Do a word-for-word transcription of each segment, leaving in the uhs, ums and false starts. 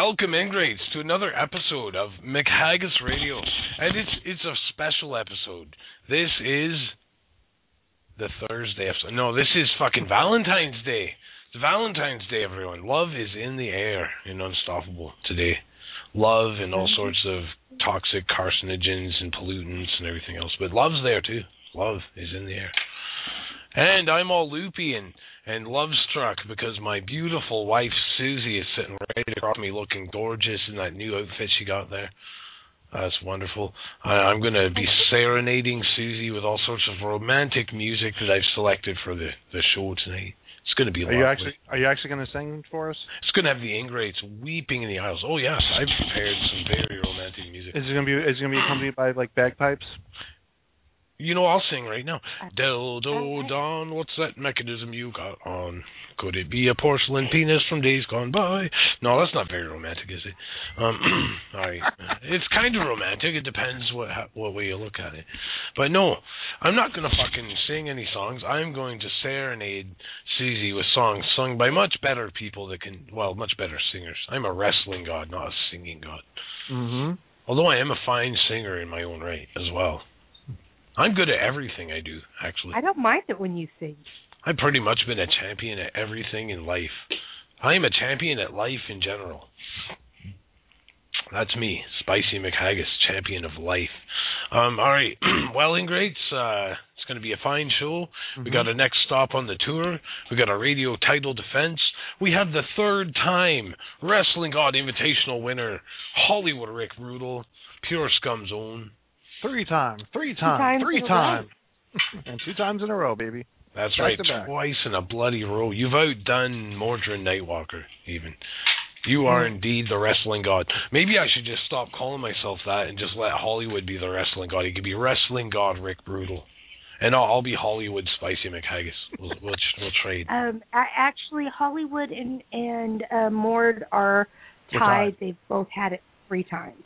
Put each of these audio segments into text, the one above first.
welcome ingrates to another episode of McHaggis Radio, and it's it's a special episode. This is the Thursday episode. No, this is fucking Valentine's Day. It's Valentine's Day, everyone. Love is in the air in Unstoppable today. Love and all sorts of toxic carcinogens and pollutants and everything else, but love's there too. Love is in the air. And I'm all loopy and, and love-struck because my beautiful wife, Susie, is sitting right across me looking gorgeous in that new outfit she got there. That's wonderful. I, I'm going to be serenading Susie with all sorts of romantic music that I've selected for the, the show tonight. It's going to be are lovely. You actually, are you actually going to sing for us? It's going to have the ingrates weeping in the aisles. Oh, yes, I've prepared some very romantic music. Is it going to be, is it going to be accompanied by, like, bagpipes? You know, I'll sing right now. Del do don, what's that mechanism you got on? Could it be a porcelain penis from days gone by? No, that's not very romantic, is it? Um, all right. It's kind of romantic. It depends what what way you look at it. But no, I'm not going to fucking sing any songs. I'm going to serenade Susie with songs sung by much better people that can, well, much better singers. I'm a wrestling god, not a singing god. Mm-hmm. Although I am a fine singer in my own right as well. I'm good at everything I do, actually. I don't mind it when you sing. I've pretty much been a champion at everything in life. I am a champion at life in general. That's me, Spicy McHaggis, champion of life. Um, all right, well, ingrates, uh, it's going to be a fine show. Mm-hmm. We got a next stop on the tour. We got a radio title defense. We have the third time Wrestling God Invitational winner, Hollywood Rick Rudel, Pure Scum's own. Three times, three times, times, three times. And two times in a row, baby. That's back right, twice in a bloody row. You've outdone Mordred Nightwalker, even. You are indeed the wrestling god. Maybe I should just stop calling myself that and just let Hollywood be the wrestling god. He could be wrestling god Rick Brutal. And I'll, I'll be Hollywood Spicy McHaggis. We'll, we'll, we'll trade. Um, actually, Hollywood and, and uh, Mord are tied. tied. They've both had it three times.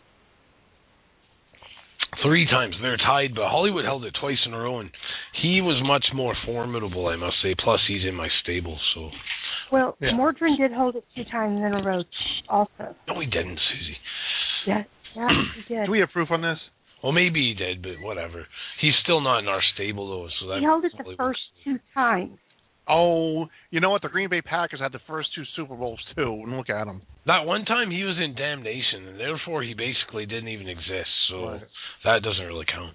Three times. They're tied, but Hollywood held it twice in a row, and he was much more formidable, I must say. Plus, he's in my stable, so... Well, yeah. Mordred did hold it two times in a row, also. No, he didn't, Susie. Yeah, yeah, he did. Do we have proof on this? Well, maybe he did, but whatever. He's still not in our stable, though, so that... He held it the first two times. Oh, you know what? The Green Bay Packers had the first two Super Bowls, too, and look at them. That one time he was in Damnation, and therefore he basically didn't even exist, so right. That doesn't really count.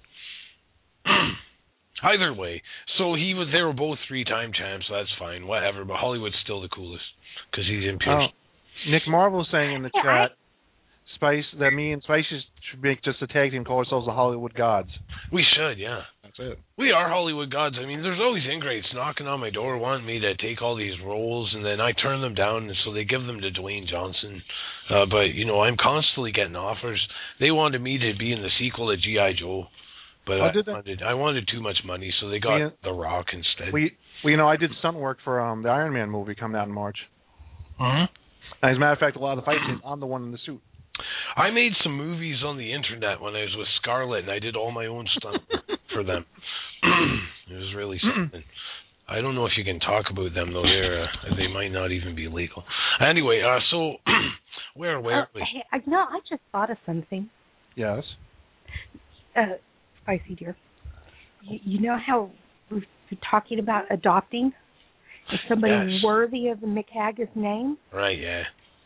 Either way, so he was. They were both three-time champs, so that's fine, whatever, but Hollywood's still the coolest, because he's in Pierce. Oh, Nick Marvel's saying in the yeah, chat, I... Spice, that me and Spice should make just a tag team, call ourselves the Hollywood Gods. We should, yeah. That's it. We are Hollywood Gods. I mean, there's always ingrates knocking on my door wanting me to take all these roles, and then I turn them down, and so they give them to Dwayne Johnson. Uh, but, you know, I'm constantly getting offers. They wanted me to be in the sequel to G I. Joe, but oh, I, did wanted, I wanted too much money, so they got we, The Rock instead. We, well, you know, I did stunt work for um, the Iron Man movie coming out in March. Uh-huh. As a matter of fact, a lot of the fight scenes, I'm the one in the suit. I made some movies on the internet when I was with Scarlett, and I did all my own stuff for them. It was really something. I don't know if you can talk about them, though. They're, uh, they might not even be legal. Anyway, uh, so where where uh, hey, I, no, I just thought of something. Yes? Uh, Spicy dear. You, you know how we've been talking about adopting? Is somebody yes. worthy of the McHaggis name? Right, yeah.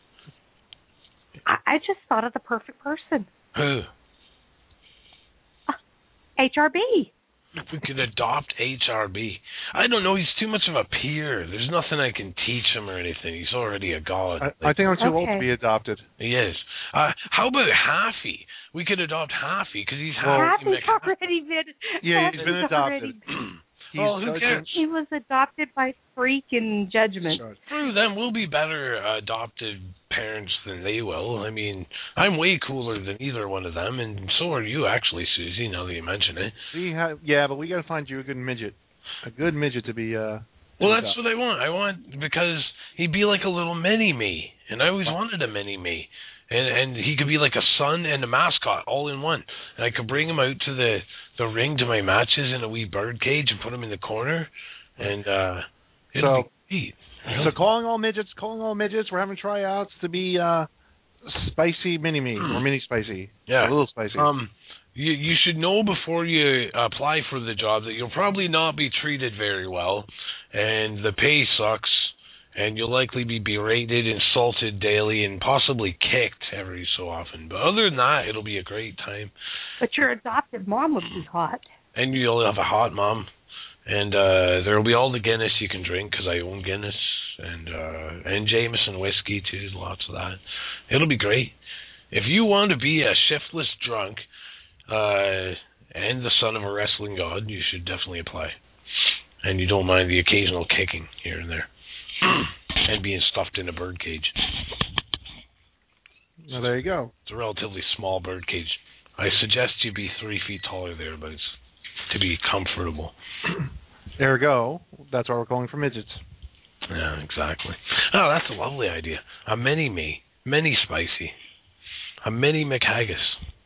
I, I just thought of the perfect person. Who? Uh, H R B. We could adopt H R B. I don't know. He's too much of a peer. There's nothing I can teach him or anything. He's already a god. I, like, I think I'm too okay. old to be adopted. He is. Uh, how about Haffy? We could adopt Haffy because he's well, Happy Happy's McHaffy. already been. Yeah, he's been adopted. Already, Well, who cares? he was adopted by Freak and Judgment. Screw them. We'll be better uh, adopted parents than they will. I mean, I'm way cooler than either one of them, and so are you, actually, Susie, now that you mention it. We have, yeah, but we got to find you a good midget. A good midget to be... Uh, well, that's what I want. I want, because he'd be like a little mini-me, and I always wanted a mini-me. And and he could be like a son and a mascot all in one. And I could bring him out to the, the ring to my matches in a wee bird cage and put him in the corner. And uh, it'll so, be neat. So calling all midgets, calling all midgets. We're having tryouts to be uh, spicy mini me or mini spicy. Yeah, a little spicy. Um, you you should know before you apply for the job that you'll probably not be treated very well, and the pay sucks, and you'll likely be berated, insulted daily, and possibly kicked every so often. But other than that, it'll be a great time. But your adoptive mom would be hot. And you'll have a hot mom, and uh, there'll be all the Guinness you can drink because I own Guinness, and uh, and Jameson whiskey too, lots of that. It'll be great. If you want to be a shiftless drunk uh, and the son of a wrestling god, you should definitely apply. And you don't mind the occasional kicking here and there, and being stuffed in a bird cage. Well, there you go. It's a relatively small bird cage. I suggest you be three feet taller there, but it's to be comfortable. Ergo, that's why we're calling for midgets. Yeah, exactly. Oh, that's a lovely idea. A mini me. Mini spicy. A mini McHaggis.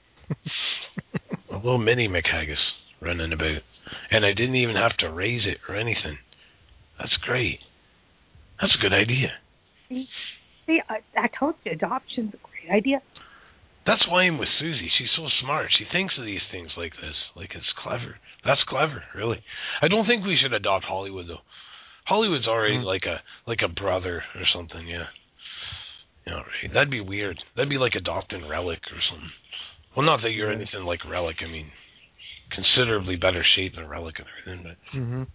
A little mini McHaggis running about. And I didn't even have to raise it or anything. That's great. That's a good idea. See, see I, I told you, adoption's a great idea. That's why I'm with Susie. She's so smart. She thinks of these things like this. Like, it's clever. That's clever, really. I don't think we should adopt Hollywood, though. Hollywood's already mm. like a like a brother or something, yeah. Yeah, right. That'd be weird. That'd be like adopting Relic or something. Well, not that you're anything like Relic. I mean, considerably better shape than Relic and everything, but... Mm-hmm.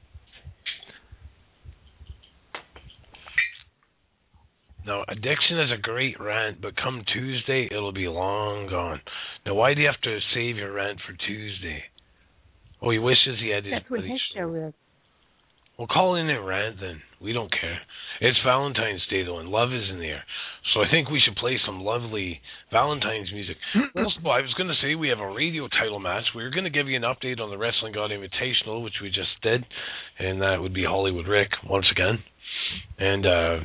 Now, addiction is a great rant, but come Tuesday, it'll be long gone. Now, why do you have to save your rant for Tuesday? Oh, he wishes he had his... That's what his show is. Well, call in a rant then. We don't care. It's Valentine's Day, though, and love is in the air. So I think we should play some lovely Valentine's music. Also, I was going to say we have a radio title match. We were going to give you an update on the Wrestling God Invitational, which we just did, and that would be Hollywood Rick once again. And uh,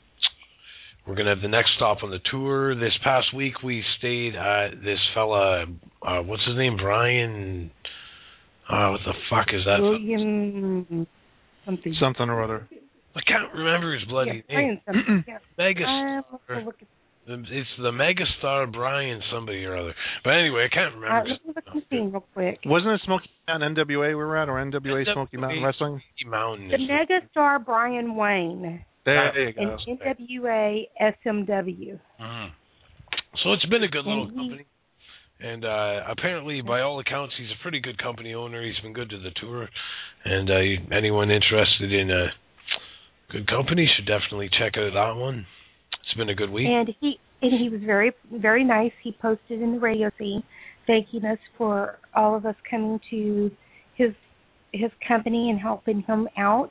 we're going to have the next stop on the tour. This past week we stayed at this fella, uh, what's his name, Brian... Uh, what the fuck is that? William... Something. Something or other. I can't remember his bloody yeah, name. yeah. Megastar. Uh, it's the Megastar Brian somebody or other. But anyway, I can't remember. Uh, let me look at the real quick. Wasn't it Smoky Mountain N W A we were at, or N W A N W A Smoky Mountain Wrestling? Mountain. The Megastar Brian Wayne. There you go. And N W A S M W. Mm. So it's been a good little he, company. And uh, apparently, by all accounts, he's a pretty good company owner. He's been good to the tour. And uh, anyone interested in a good company should definitely check out that one. It's been a good week. And he and he was very, very nice. He posted in the radio feed thanking us for all of us coming to his his company and helping him out.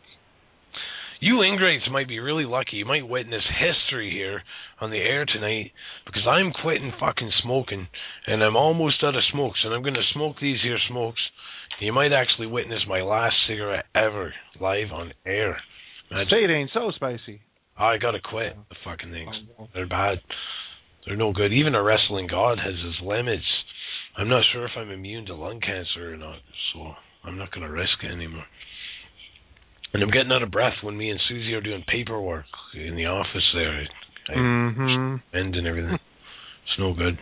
You ingrates might be really lucky. You might witness history here on the air tonight because I'm quitting fucking smoking and I'm almost out of smokes and I'm going to smoke these here smokes. You might actually witness my last cigarette ever live on air. Imagine. Say it ain't so spicy. I got to quit the fucking things. They're bad. They're no good. Even a wrestling god has his limits. I'm not sure if I'm immune to lung cancer or not, so I'm not going to risk it anymore. And I'm getting out of breath when me and Susie are doing paperwork in the office there. I mm-hmm. bend and everything. It's no good.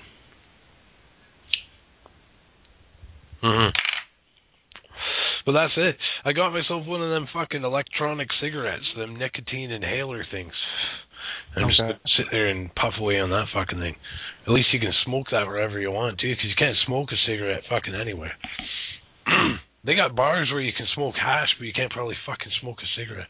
Mm-hmm. But that's it. I got myself one of them fucking electronic cigarettes, them nicotine inhaler things. I'm okay. just going to sit there and puff away on that fucking thing. At least you can smoke that wherever you want, too, because you can't smoke a cigarette fucking anywhere. They got bars where you can smoke hash, but you can't probably fucking smoke a cigarette.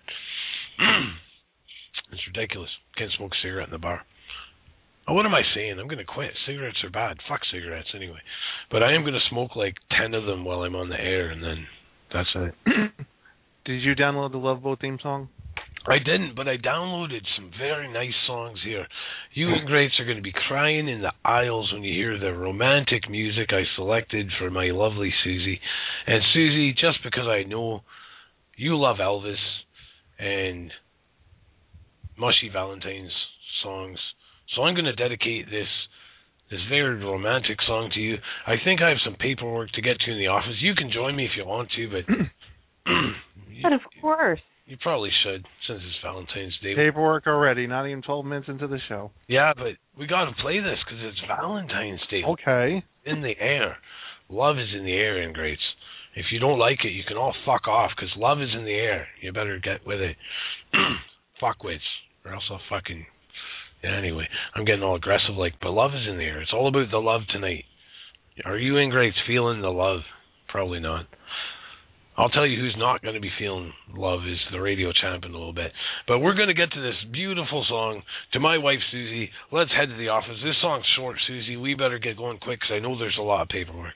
It's ridiculous. Can't smoke a cigarette in the bar. Oh, what am I saying? I'm going to quit. Cigarettes are bad. Fuck cigarettes anyway. But I am going to smoke like ten of them while I'm on the air, and then that's it. Did you download the Love Boat theme song? I didn't, but I downloaded some very nice songs here. You ingrates are going to be crying in the aisles when you hear the romantic music I selected for my lovely Susie. And Susie, just because I know you love Elvis and Mushy Valentine's songs, so I'm going to dedicate this this very romantic song to you. I think I have some paperwork to get to in the office. You can join me if you want to, but... But of course. You probably should, since it's Valentine's Day. Paperwork already, not even twelve minutes into the show. Yeah, but we got to play this because it's Valentine's Day. Okay. In the air. Love is in the air, Ingrates. If you don't like it, you can all fuck off because love is in the air. You better get with it. Fuckwits. Or else I'll fucking... Yeah, anyway, I'm getting all aggressive like, but love is in the air. It's all about the love tonight. Are you Ingrates feeling the love? Probably not. I'll tell you who's not going to be feeling love is the radio champ in a little bit. But we're going to get to this beautiful song. To my wife, Susie, let's head to the office. This song's short, Susie. We better get going quick because I know there's a lot of paperwork.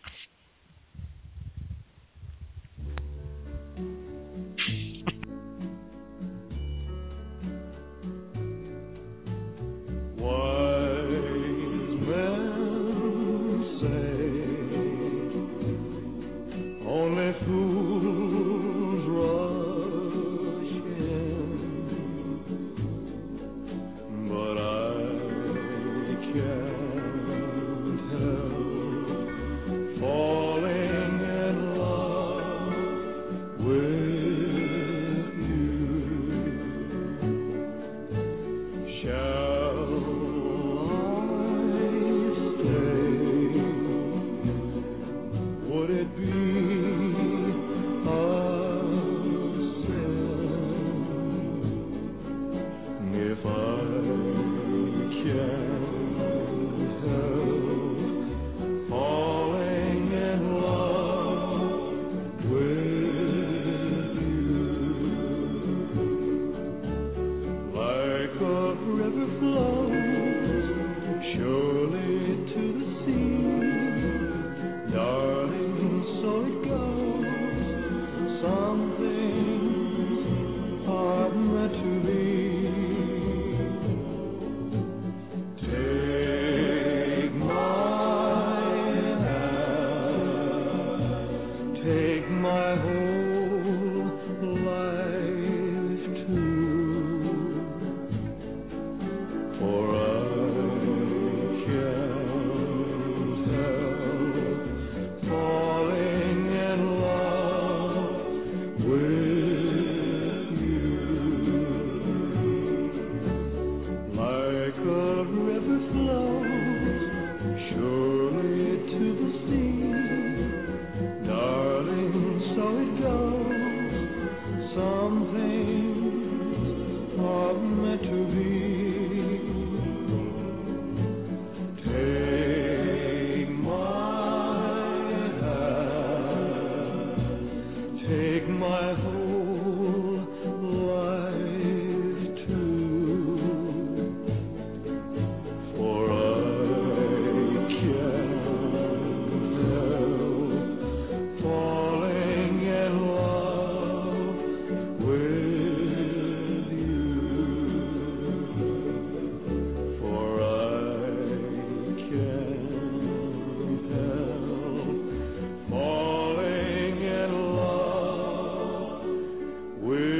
Wise men say only fools rush in, but I can't help falling in love with you. Shall would it be a sin if I can't help falling in love with you? Like a river flows surely to the sea, darling, so it goes. Some things are meant to be. Take my hand, take my whole life too, for I can't help falling in love with you. Like a river flows surely to the sea, darling, so it goes. Some things are meant to be. Take my hand, take my whole life too, for I can't help falling in love with you, for I can't help falling in love with you.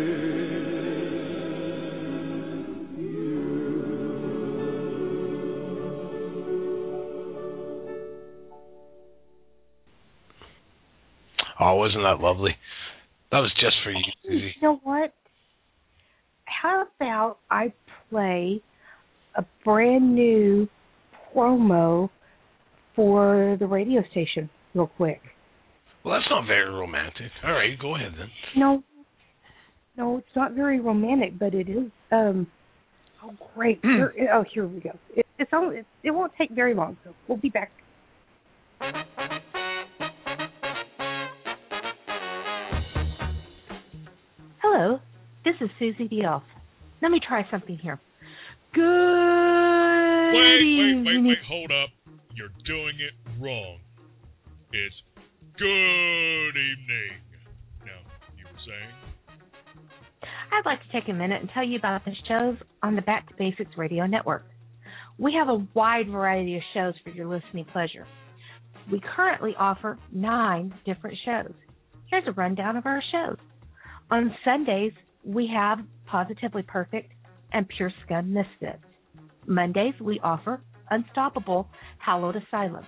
Oh, wasn't that lovely? That was just for you, Susie. You know what? How about I play a brand new promo for the radio station real quick? Well, that's not very romantic. All right, go ahead then. No, no, it's not very romantic, but it is. Um, oh, great. Here, oh, here we go. It, it's only, it, it won't take very long, so we'll be back. Hello, this is Susie the Elf. Let me try something here. Good Wait, wait, evening. wait, wait, hold up. You're doing it wrong. It's good evening. Now, you were saying? I'd like to take a minute and tell you about the shows on the Back to Basics Radio Network. We have a wide variety of shows for your listening pleasure. We currently offer nine different shows. Here's a rundown of our shows. On Sundays, we have Positively Perfect and Pure Scum Misfits. Mondays, we offer Unstoppable Hallowed Asylum.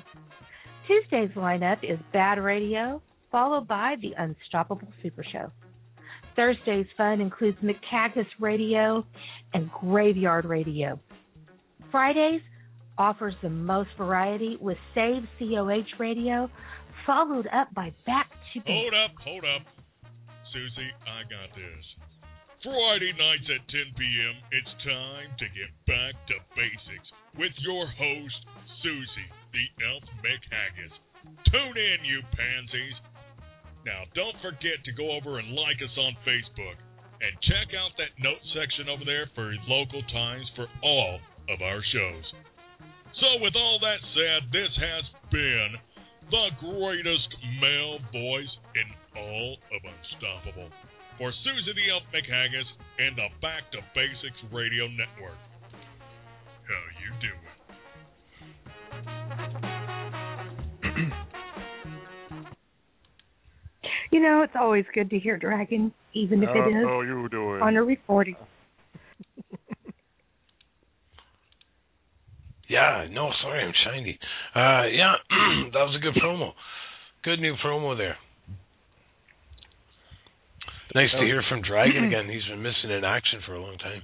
Tuesday's lineup is Bad Radio, followed by the Unstoppable Super Show. Thursday's fun includes McHaggis Radio and Graveyard Radio. Fridays offers the most variety with Save C O H Radio, followed up by Back to Basics. Hold up, hold up. Susie, I got this. Friday nights at ten p.m., it's time to get back to basics with your host, Susie, the Elf McHaggis. Tune in, you pansies. Now, don't forget to go over and like us on Facebook and check out that note section over there for local times for all of our shows. So, with all that said, this has been the greatest male voice in all of Unstoppable. For Susie the Elf McHaggis and the Back to Basics Radio Network. How you doing? You know, it's always good to hear Dragon, even if it is How you doing? on a recording. Yeah, no, sorry, I'm shiny. Uh, yeah, that was a good promo. Good new promo there. Nice to hear from Dragon again. He's been missing in action for a long time.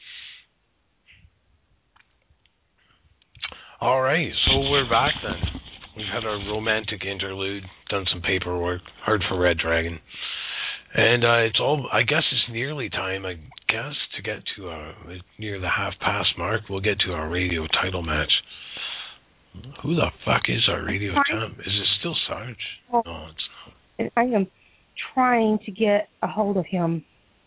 All right, so we're back then. We've had our romantic interlude, done some paperwork, heard from Red Dragon. And uh, it's all, I guess it's nearly time, I guess, to get to uh, near the half-past mark. We'll get to our radio title match. Who the fuck is our radio champ? Is it still Sarge? Well, No, it's not. I am trying to get a hold of him.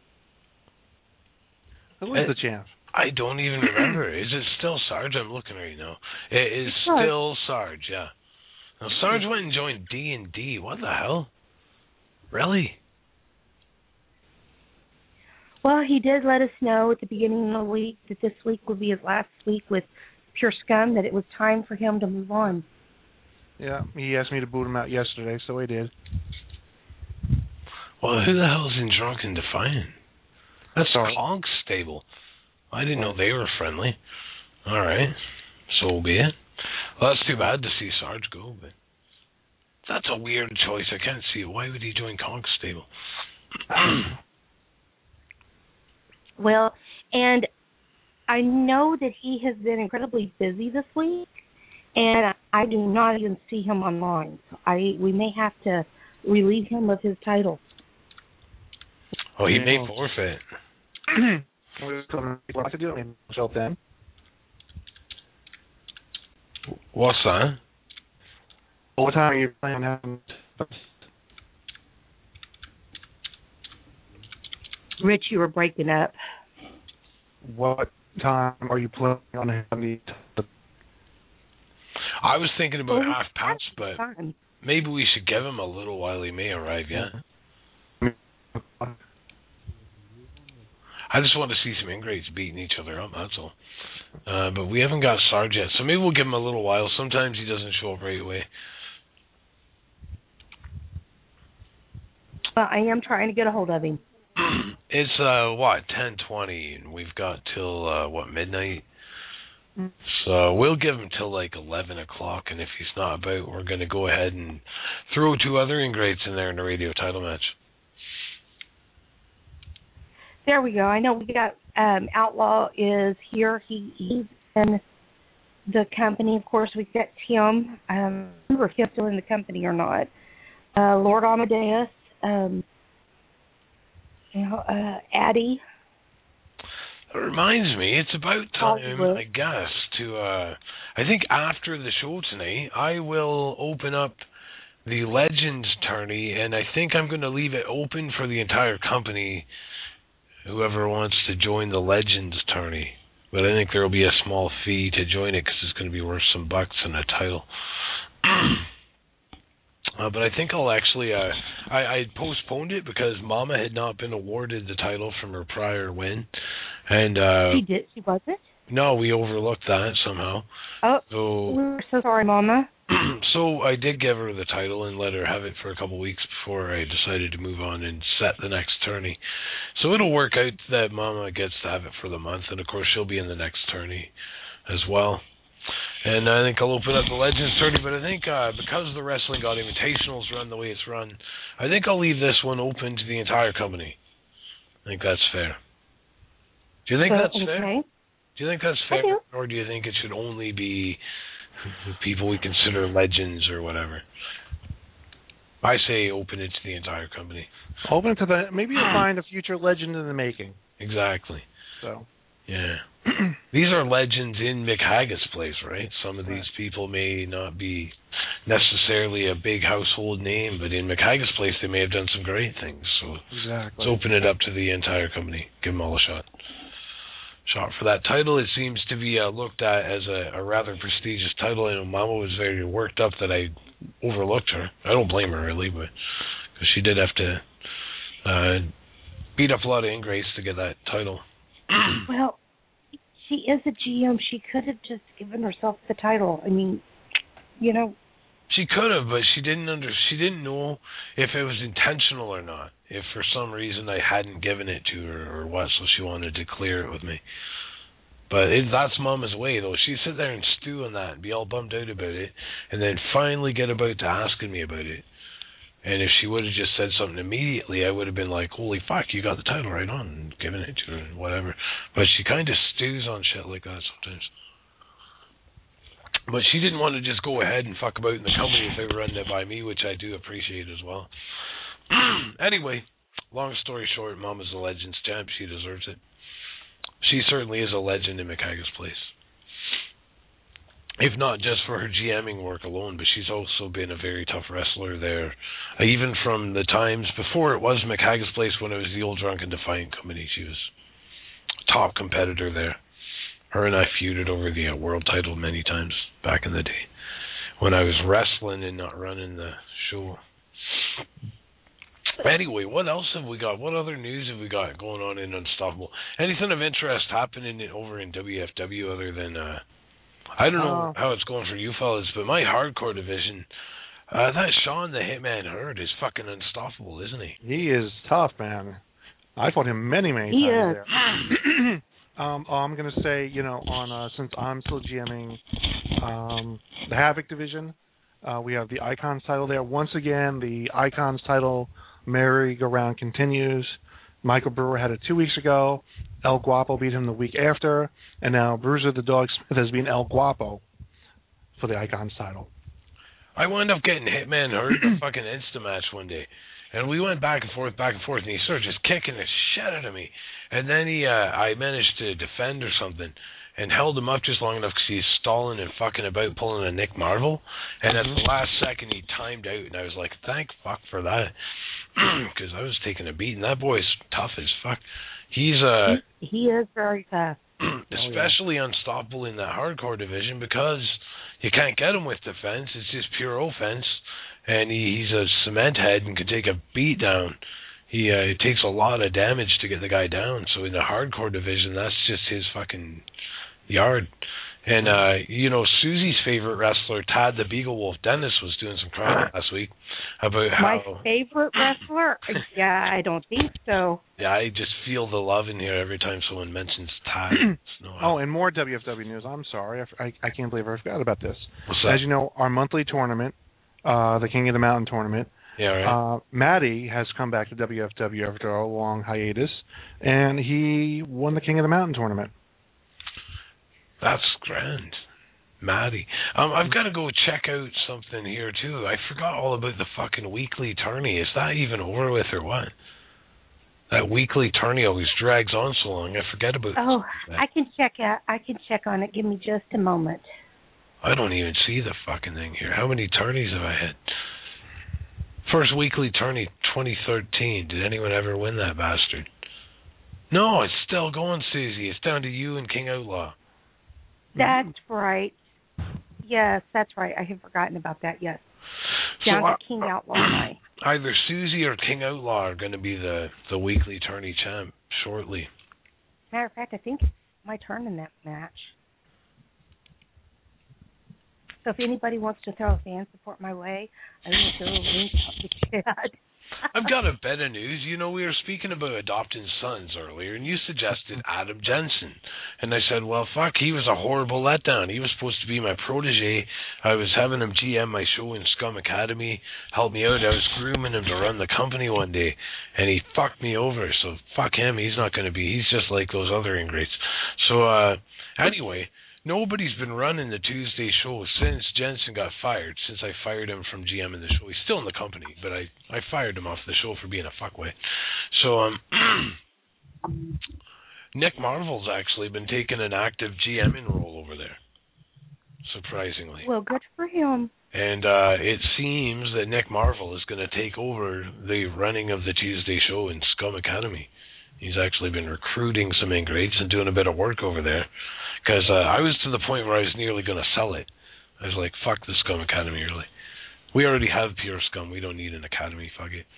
Who is the champ? I don't even remember. Is it still Sarge? I'm looking right now. It is Sarge. still Sarge, yeah. Now, Sarge went and joined D and D. What the hell? Really? Well, he did let us know at the beginning of the week that this week would be his last week with Pure Scum, that it was time for him to move on. Yeah, he asked me to boot him out yesterday, so I did. Well, who the hell's in Drunken Defiant? That's Sorry. Cog's stable. I didn't know they were friendly. All right, so be it. Well, that's too bad to see Sarge go, but that's a weird choice. I can't see it. Why would he join Cog's stable? Well, and I know that he has been incredibly busy this week, and I do not even see him online. So I we may have to relieve him of his title. Oh, he may forfeit. What to do himself then? What's that? What time are you planning on having? Rich, you were breaking up. What time are you planning on having the? I was thinking about Well, half past, but Fine. maybe we should give him a little while. He may arrive yet. I just want to see some ingrates beating each other up, that's all. Uh, but we haven't got Sarge yet, so maybe we'll give him a little while. Sometimes he doesn't show up right away. Well, I am trying to get a hold of him. It's, uh, what, ten twenty, and we've got till, uh, what, midnight? Mm. So we'll give him till, like, eleven o'clock, and if he's not about, we're going to go ahead and throw two other ingrates in there in the radio title match. There we go. I know we got um, Outlaw is here. He, he's in the company. Of course, we've got Tim. Um, I don't remember if he's still in the company or not. Uh, Lord Amadeus. Um, you know, uh, Addie. It reminds me, it's about time, Hollywood. I guess, to, uh, I think after the show tonight, I will open up the Legends tourney, and I think I'm going to leave it open for the entire company, whoever wants to join the Legends tourney. But I think there will be a small fee to join it, because it's going to be worth some bucks and a title. Uh, but I think I'll actually, uh, I, I postponed it because Mama had not been awarded the title from her prior win. And, uh, She did. She wasn't? no, we overlooked that somehow. Oh, So, we're so sorry, Mama. so I did give her the title and let her have it for a couple of weeks before I decided to move on and set the next tourney. So it'll work out that Mama gets to have it for the month, and of course she'll be in the next tourney as well. And I think I'll open up the Legends tourney, but I think uh, because the Wrestling God Invitational's run the way it's run, I think I'll leave this one open to the entire company. I think that's fair. Do you think So, that's okay. fair? Do you think that's I fair, do. or do you think it should only be people we consider legends or whatever? I say open it to the entire company. Open to the maybe you'll find a future legend in the making. Exactly. So yeah, these are legends in Mick Haggis' place, right? Some of these Right. people may not be necessarily a big household name, but in Mick Haggis' place, they may have done some great things. So exactly. let's open it up to the entire company. Give them all a shot. Shot for that title. It seems to be uh, looked at as a, a rather prestigious title. I know Mama was very worked up that I overlooked her. I don't blame her really, but because she did have to uh, beat up a lot of ingrates to get that title. Well, she is a G M. She could have just given herself the title. I mean, you know. She could have, but she didn't under. She didn't know if it was intentional or not. If for some reason I hadn't given it to her or what, so she wanted to clear it with me. But it, that's Mama's way, though. She'd sit there and stew on that and be all bummed out about it, and then finally get about to asking me about it. And if she would have just said something immediately, I would have been like, holy fuck, you got the title right on, and given it to her and whatever. But she kind of stews on shit like that sometimes. But she didn't want to just go ahead and fuck about in the company if they were running it by me, which I do appreciate as well. Anyway, long story short, Mama's a Legends champ. She deserves it. She certainly is a legend in Mick Haggis' place. If not just for her GMing work alone, but she's also been a very tough wrestler there. Uh, even from the times before it was Mick Haggis' place, when it was the old Drunken Defiant company, she was a top competitor there. Her and I feuded over the uh, world title many times back in the day when I was wrestling and not running the show. Anyway, what else have we got? What other news have we got going on in Unstoppable? Anything of interest happening in, over in W F W other than, uh, I don't know Uh, how it's going for you fellas, but my hardcore division, uh, that Sean the Hitman Hurd is fucking unstoppable, isn't he? he is tough, man. I fought him many, many He times is. there. um, oh, I'm going to say, you know, on uh, since I'm still GMing um, the Havoc division, uh, we have the Icons title there. Once again, the Icons title merry-go-round continues. Michael Brewer had it two weeks ago. El Guapo beat him the week after. And now Bruiser the Dog Smith has been El Guapo for the Icons title. I wound up getting Hitman Hurd in a fucking Insta match one day. And we went back and forth, back and forth, and he started just kicking the shit out of me. And then he, uh, I managed to defend or something and held him up just long enough because he's stalling and fucking about pulling a Nick Marvel. And at the last second, he timed out, and I was like, thank fuck for that. Because I was taking a beat, and that boy's tough as fuck. He's, uh... He, he is very tough. especially unstoppable in that hardcore division because you can't get him with defense. It's just pure offense. And he, he's a cement head and can take a beat down. He uh, it takes a lot of damage to get the guy down. So in the hardcore division, that's just his fucking yard. And, uh, you know, Susie's favorite wrestler, Tad the Beagle Wolf, Dennis, was doing some crying last week about My how... favorite wrestler? Yeah, I don't think so. Yeah, I just feel the love in here every time someone mentions Tad. No, Oh, and more W F W news. I'm sorry. I, I, I can't believe I forgot about this. What's that? As you know, our monthly tournament, uh, the King of the Mountain tournament, Yeah, right. uh, Matty has come back to W F W after a long hiatus, and he won the King of the Mountain tournament. That's grand. Maddie. Um, I've got to go check out something here, too. I forgot all about the fucking weekly tourney. Is that even over with or what? That weekly tourney always drags on so long. I forget about Oh, that. I can check out. I can check on it. Give me just a moment. I don't even see the fucking thing here. How many tourneys have I had? First weekly tourney, twenty thirteen. Did anyone ever win that bastard? No, it's still going, Susie. It's down to you and King Outlaw. That's right. Yes, that's right. I had forgotten about that. Yes. So Down I- to King Outlaw and I. Either Susie or King Outlaw are going to be the, the weekly tourney champ shortly. Matter of fact, I think it's my turn in that match. So if anybody wants to throw a fan support my way, I will throw a link out to chat. I've got a bit of news. You know, we were speaking about adopting sons earlier, and you suggested Adam Jensen. And I said, well, fuck, he was a horrible letdown. He was supposed to be my protege. I was having him G M my show in Scum Academy, help me out. I was grooming him to run the company one day, and he fucked me over. So fuck him. He's not going to be. He's just like those other ingrates. So, uh, anyway... Nobody's been running the Tuesday show since Jensen got fired, since I fired him from GMing the show. He's still in the company, but I, I fired him off the show for being a fuckway. So, um, Nick Marvel's actually been taking an active GMing role over there, surprisingly. Well, good for him. And uh, it seems that Nick Marvel is going to take over the running of the Tuesday show in Scum Academy. He's actually been recruiting some ingrates and doing a bit of work over there. Because uh, I was to the point where I was nearly going to sell it. I was like, fuck the Scum Academy, really. We already have pure scum. We don't need an academy. Fuck it.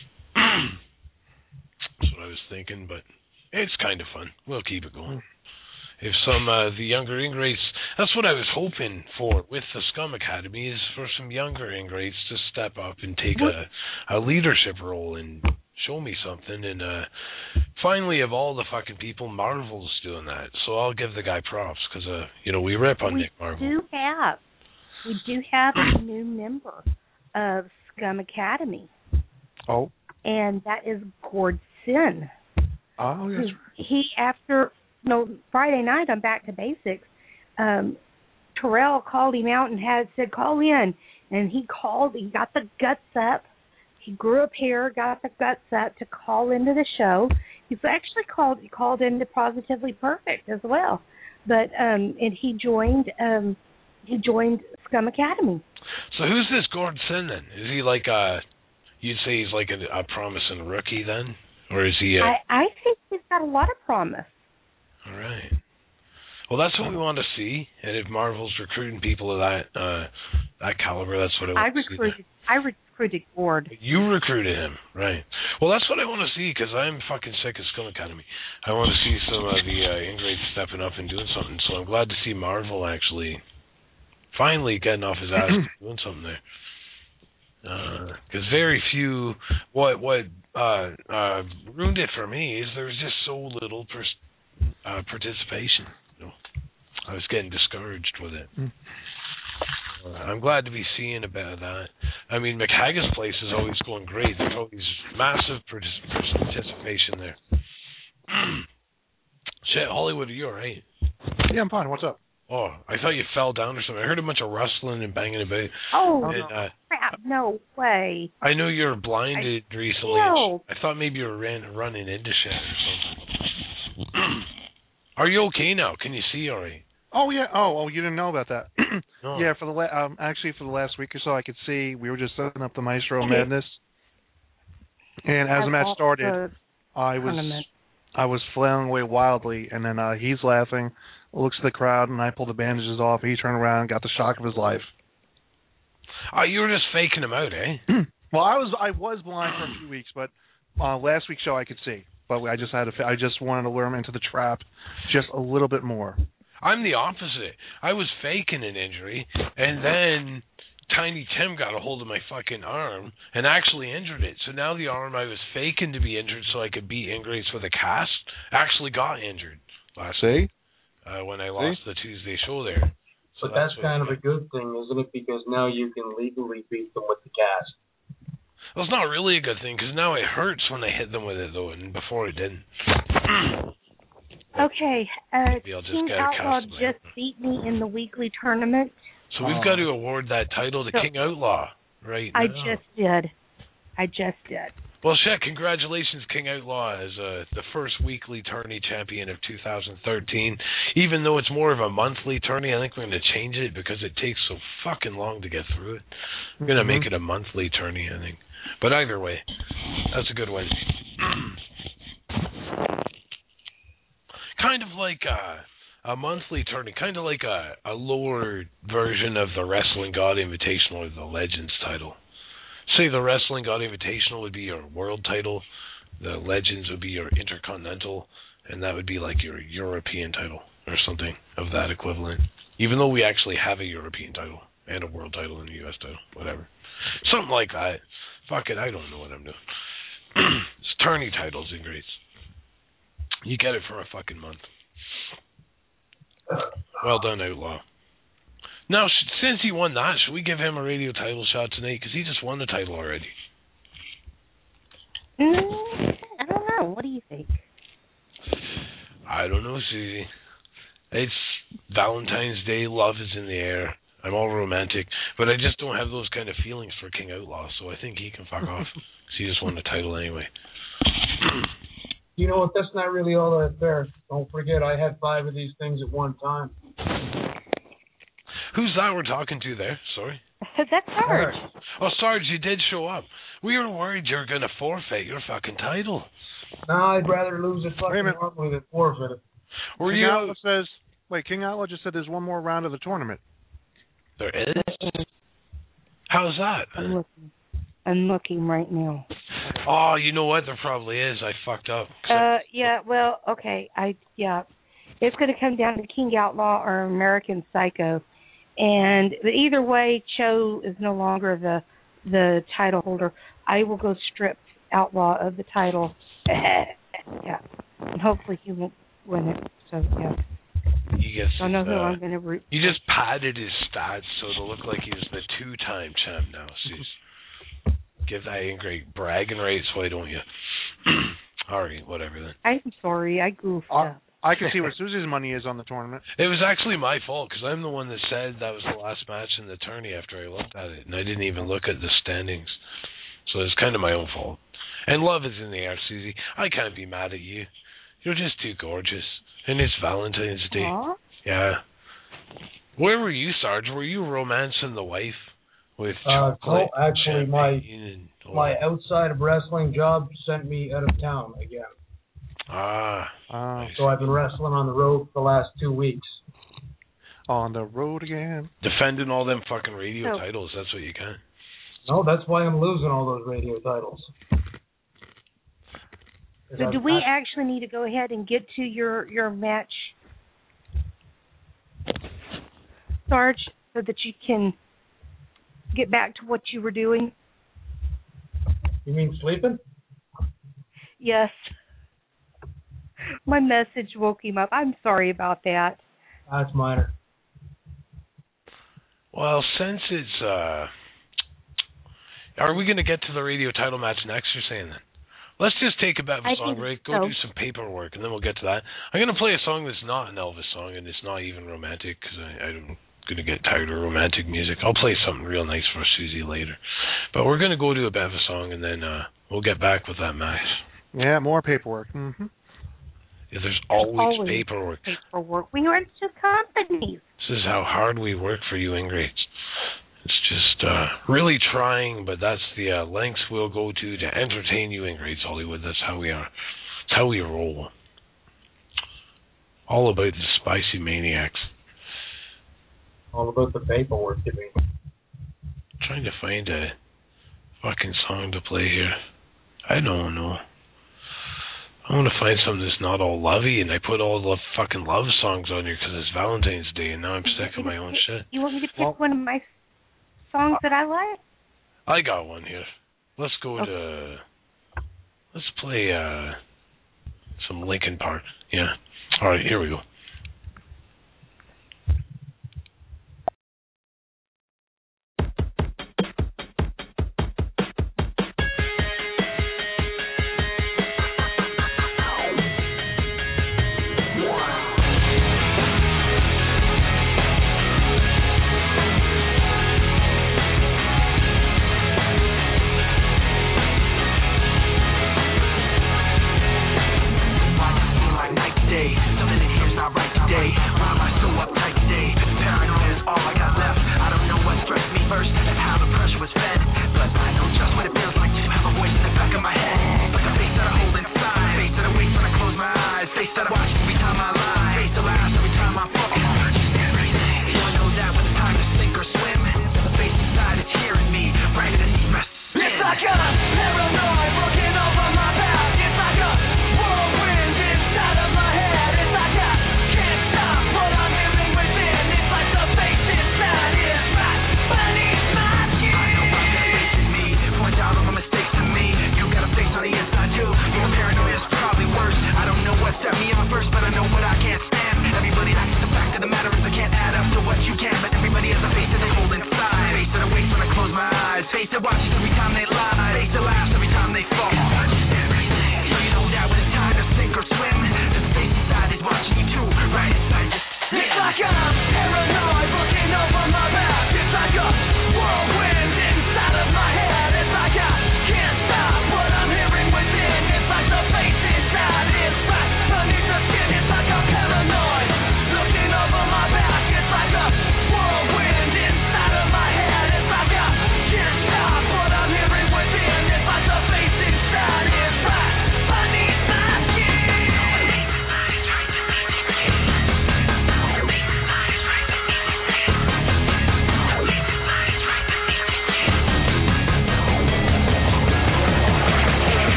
That's what I was thinking, but it's kind of fun. We'll keep it going. If some, uh, the younger ingrates, that's what I was hoping for with the Scum Academy, is for some younger ingrates to step up and take a, a leadership role and show me something. And uh, finally, of all the fucking people, Marvel's doing that. So I'll give the guy props, because, uh, you know, we rip on we Nick Marvel. We do have. We do have a new member of Scum Academy. Oh. And that is Gord Sin. Oh, yes. He, he, after, no, Friday night on Back to Basics, um, Terrell called him out and had said, call in. And he called, he got the guts up. He grew up here, got the guts up to call into the show. He's actually called he called into Positively Perfect as well. But um and he joined um he joined Scum Academy. So who's this Gord Sin then? Is he like a you'd say he's like a, a promising rookie then? Or is he a I, I think he's got a lot of promise. All right. Well, that's what we want to see, and if Marvel's recruiting people of that uh, that caliber, that's what I want I to recruited, see. I recruited Gord. You recruited him, right? Well, that's what I want to see, because I'm fucking sick of Scum Academy. I want to see some of the uh, ingrates stepping up and doing something. So I'm glad to see Marvel actually finally getting off his ass and doing something there. Because uh, very few, what what uh, uh, ruined it for me is there was just so little pers- uh, participation. You know? I was getting discouraged with it. Mm. Uh, I'm glad to be seeing a bit of that. I mean, McHaggis place is always going great. There's always massive partic- participation there. Shit, Hollywood, are you alright? Yeah, I'm fine. What's up? Oh, I thought you fell down or something. I heard a bunch of rustling and banging about. Oh, and, uh, crap. No way. I know you were blinded I, recently. No. I thought maybe you were ran, running into shit or something. Are you okay now? Can you see all right? Oh, yeah. Oh, oh, you didn't know about that. No. Yeah, for the la- um, actually for the last week or so, I could see we were just setting up the Maestro Madness. And as the match started, I was I was flailing away wildly, and then uh, he's laughing, looks at the crowd, and I pulled the bandages off. He turned around and got the shock of his life. Oh, you were just faking him out, eh? Well, I was I was blind for a few weeks, but uh, last week's show I could see. But I just had to. I just wanted to lure him into the trap just a little bit more. I'm the opposite. I was faking an injury, and then Tiny Tim got a hold of my fucking arm and actually injured it. So now the arm I was faking to be injured so I could beat ingrates with a cast actually got injured last See? week uh, when I lost See? the Tuesday show there. So but that's, that's kind of a good thing, isn't it? Because now you can legally beat them with the cast. Well, it's not really a good thing because now it hurts when I hit them with it, though, and before it didn't. Okay, uh, King Outlaw just beat me in the weekly tournament. So we've oh. got to award that title to so King Outlaw right now. I just did. I just did. Well, shit, congratulations, King Outlaw, as uh, the first weekly tourney champion of two thousand thirteen. Even though it's more of a monthly tourney, I think we're going to change it because it takes so fucking long to get through it. We're going to mm-hmm. make it a monthly tourney, I think. But either way, that's a good one. Kind of like a, a monthly tourney, kind of like a, a lower version of the Wrestling God Invitational or the Legends title. Say the Wrestling God Invitational would be your world title, the Legends would be your Intercontinental, and that would be like your European title or something of that equivalent. Even though we actually have a European title and a world title and a U S title, whatever. Something like that. Fuck it, I don't know what I'm doing. It's tourney titles, Ingrates. You get it for a fucking month. Well done, Outlaw. Now, sh- since he won that, should we give him a radio title shot tonight? Because he just won the title already. Mm, I don't know. What do you think? I don't know, Susie. It's Valentine's Day. Love is in the air. I'm all romantic. But I just don't have those kind of feelings for King Outlaw, so I think he can fuck off. Because he just won the title anyway. You know what? That's not really all that fair. Don't forget, I had five of these things at one time. Who's that we're talking to there? Sorry. That's Sarge. Oh, Sarge, you did show up. We were worried you were going to forfeit your fucking title. No, I'd rather lose it fucking normally than forfeit it. Were King you? Outlaw says, wait, King Outlaw just said there's one more round of the tournament. There is? How's that? I'm looking. I'm looking right now. Oh, you know what? There probably is. I fucked up. Uh, yeah. Well, okay. I yeah. It's going to come down to King Outlaw or American Psycho, and but either way, Cho is no longer the the title holder. I will go strip Outlaw of the title. Yeah, and hopefully he won't win it. So yeah. You guess. I know who uh, I'm going to root. You just padded his stats so it'll look like he's the two-time champ now. Jeez. Give that Ingrate bragging rights, why don't you? All right, whatever then. I'm sorry, I goofed Uh, up. I can see where Susie's money is on the tournament. It was actually my fault because I'm the one that said that was the last match in the tourney after I looked at it, and I didn't even look at the standings. So it's kind of my own fault. And love is in the air, Susie. I can't be mad at you. You're just too gorgeous. And it's Valentine's Day. Aww. Yeah. Where were you, Sarge? Were you romancing the wife with Uh, chocolate? no, actually, my and, oh. my outside of wrestling job sent me out of town again. Ah. Uh, So I've been wrestling on the road for the last two weeks. on the road again. Defending all them fucking radio So- titles. That's what you can. No, that's why I'm losing all those radio titles. So do we actually need to go ahead and get to your, your match, Sarge, so that you can get back to what you were doing? You mean sleeping? Yes. My message woke him up. I'm sorry about that. That's minor. Well, since it's, uh... Are we going to get to the radio title match next, you're saying then? Let's just take a bit of a I song think break, go so. do some paperwork, and then we'll get to that. I'm going to play a song that's not an Elvis song, and it's not even romantic, because I'm going to get tired of romantic music. I'll play something real nice for Susie later. But we're going to go do a bit of a song, and then uh, we'll get back with that match. Yeah, more paperwork. Mm-hmm. Yeah, there's always, Always paperwork. Paperwork. We run two companies. This is how hard we work for you ingrates. It's just uh, really trying, but that's the uh, lengths we'll go to to entertain you ingrates, Hollywood. That's how we are. That's how we roll. All about the spicy maniacs. All about the paperwork, you mean? Trying to find a fucking song to play here. I don't know. I want to find something that's not all lovey, and I put all the fucking love songs on here because it's Valentine's Day, and now I'm sick of my own shit. You want me to pick Well- one of my songs that I like? I got one here. Let's go to... Let's play uh, some Linkin Park. Yeah. All right, here we go.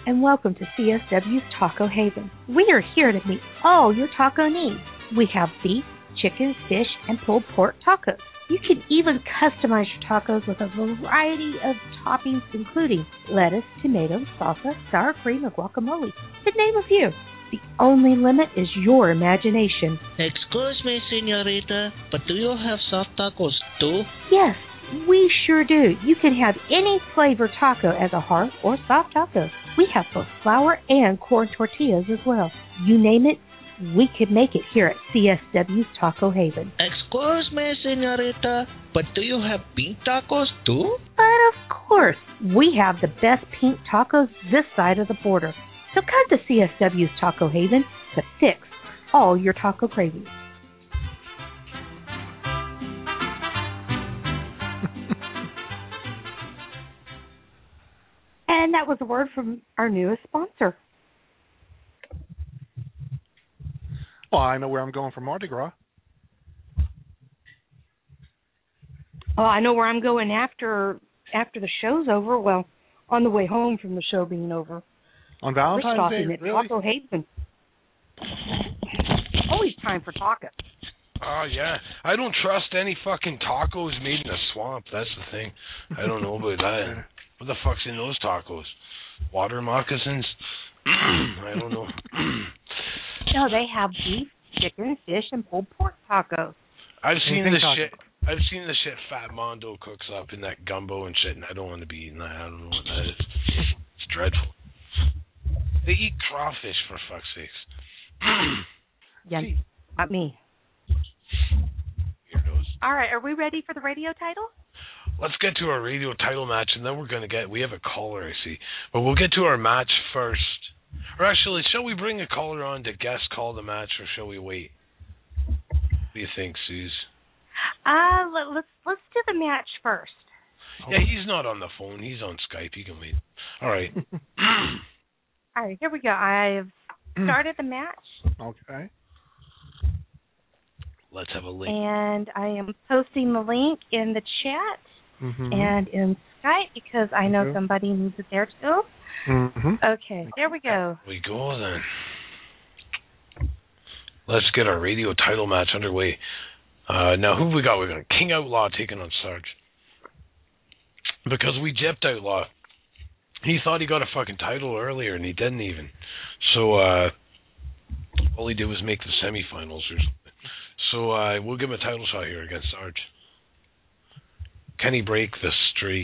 and welcome to C S W's Taco Haven. We are here to meet all your taco needs. We have beef, chicken, fish, and pulled pork tacos. You can even customize your tacos with a variety of toppings, including lettuce, tomatoes, salsa, sour cream, and guacamole, to name a few. The only limit is your imagination. Excuse me, señorita, but do you have soft tacos too? Yes, we sure do. You can have any flavor taco as a hard or soft taco. We have both flour and corn tortillas as well. You name it, we can make it here at C S W's Taco Haven. Excuse me, señorita, but do you have pink tacos too? But of course, we have the best pink tacos this side of the border. So come to C S W's Taco Haven to fix all your taco cravings. And that was a word from our newest sponsor. Well, I know where I'm going for Mardi Gras. Oh, I know where I'm going after after the show's over. Well, on the way home from the show being over. On We're Valentine's stopping Day, at really? Taco Haven. Always time for tacos. Oh, yeah. I don't trust any fucking tacos made in a swamp. That's the thing. I don't know about that. What the fuck's in those tacos? Water moccasins? I don't know. No, they have beef, chicken, fish, and pulled pork tacos. I've seen Anything the taco. shit. I've seen the shit Fat Mondo cooks up in that gumbo and shit, and I don't want to be eating that. I don't know what that is. It's dreadful. They eat crawfish, for fuck's sakes. Yeah, not me. Weirdos. All right, are we ready for the radio title? Let's get to our radio title match, and then we're going to get... We have a caller, I see. But we'll get to our match first. Or actually, shall we bring a caller on to guest call the match, or shall we wait? What do you think, Suze? Uh, let, let's let's do the match first. Yeah, he's not on the phone. He's on Skype. He can wait. All right. All right, here we go. I've started the match, Okay. Let's have a link. and I am posting the link in the chat Mm-hmm. and in Skype because I know Okay. somebody needs it there too. Mm-hmm. Okay, there we go. We go then. Let's get our radio title match underway. Uh, now, who have we got? We got King Outlaw taking on Sarge. Because we gypped Outlaw. He thought he got a fucking title earlier, and he didn't even. So, uh, all he did was make the semifinals or something. So, uh, we'll give him a title shot here against Sarge. Can he break the streak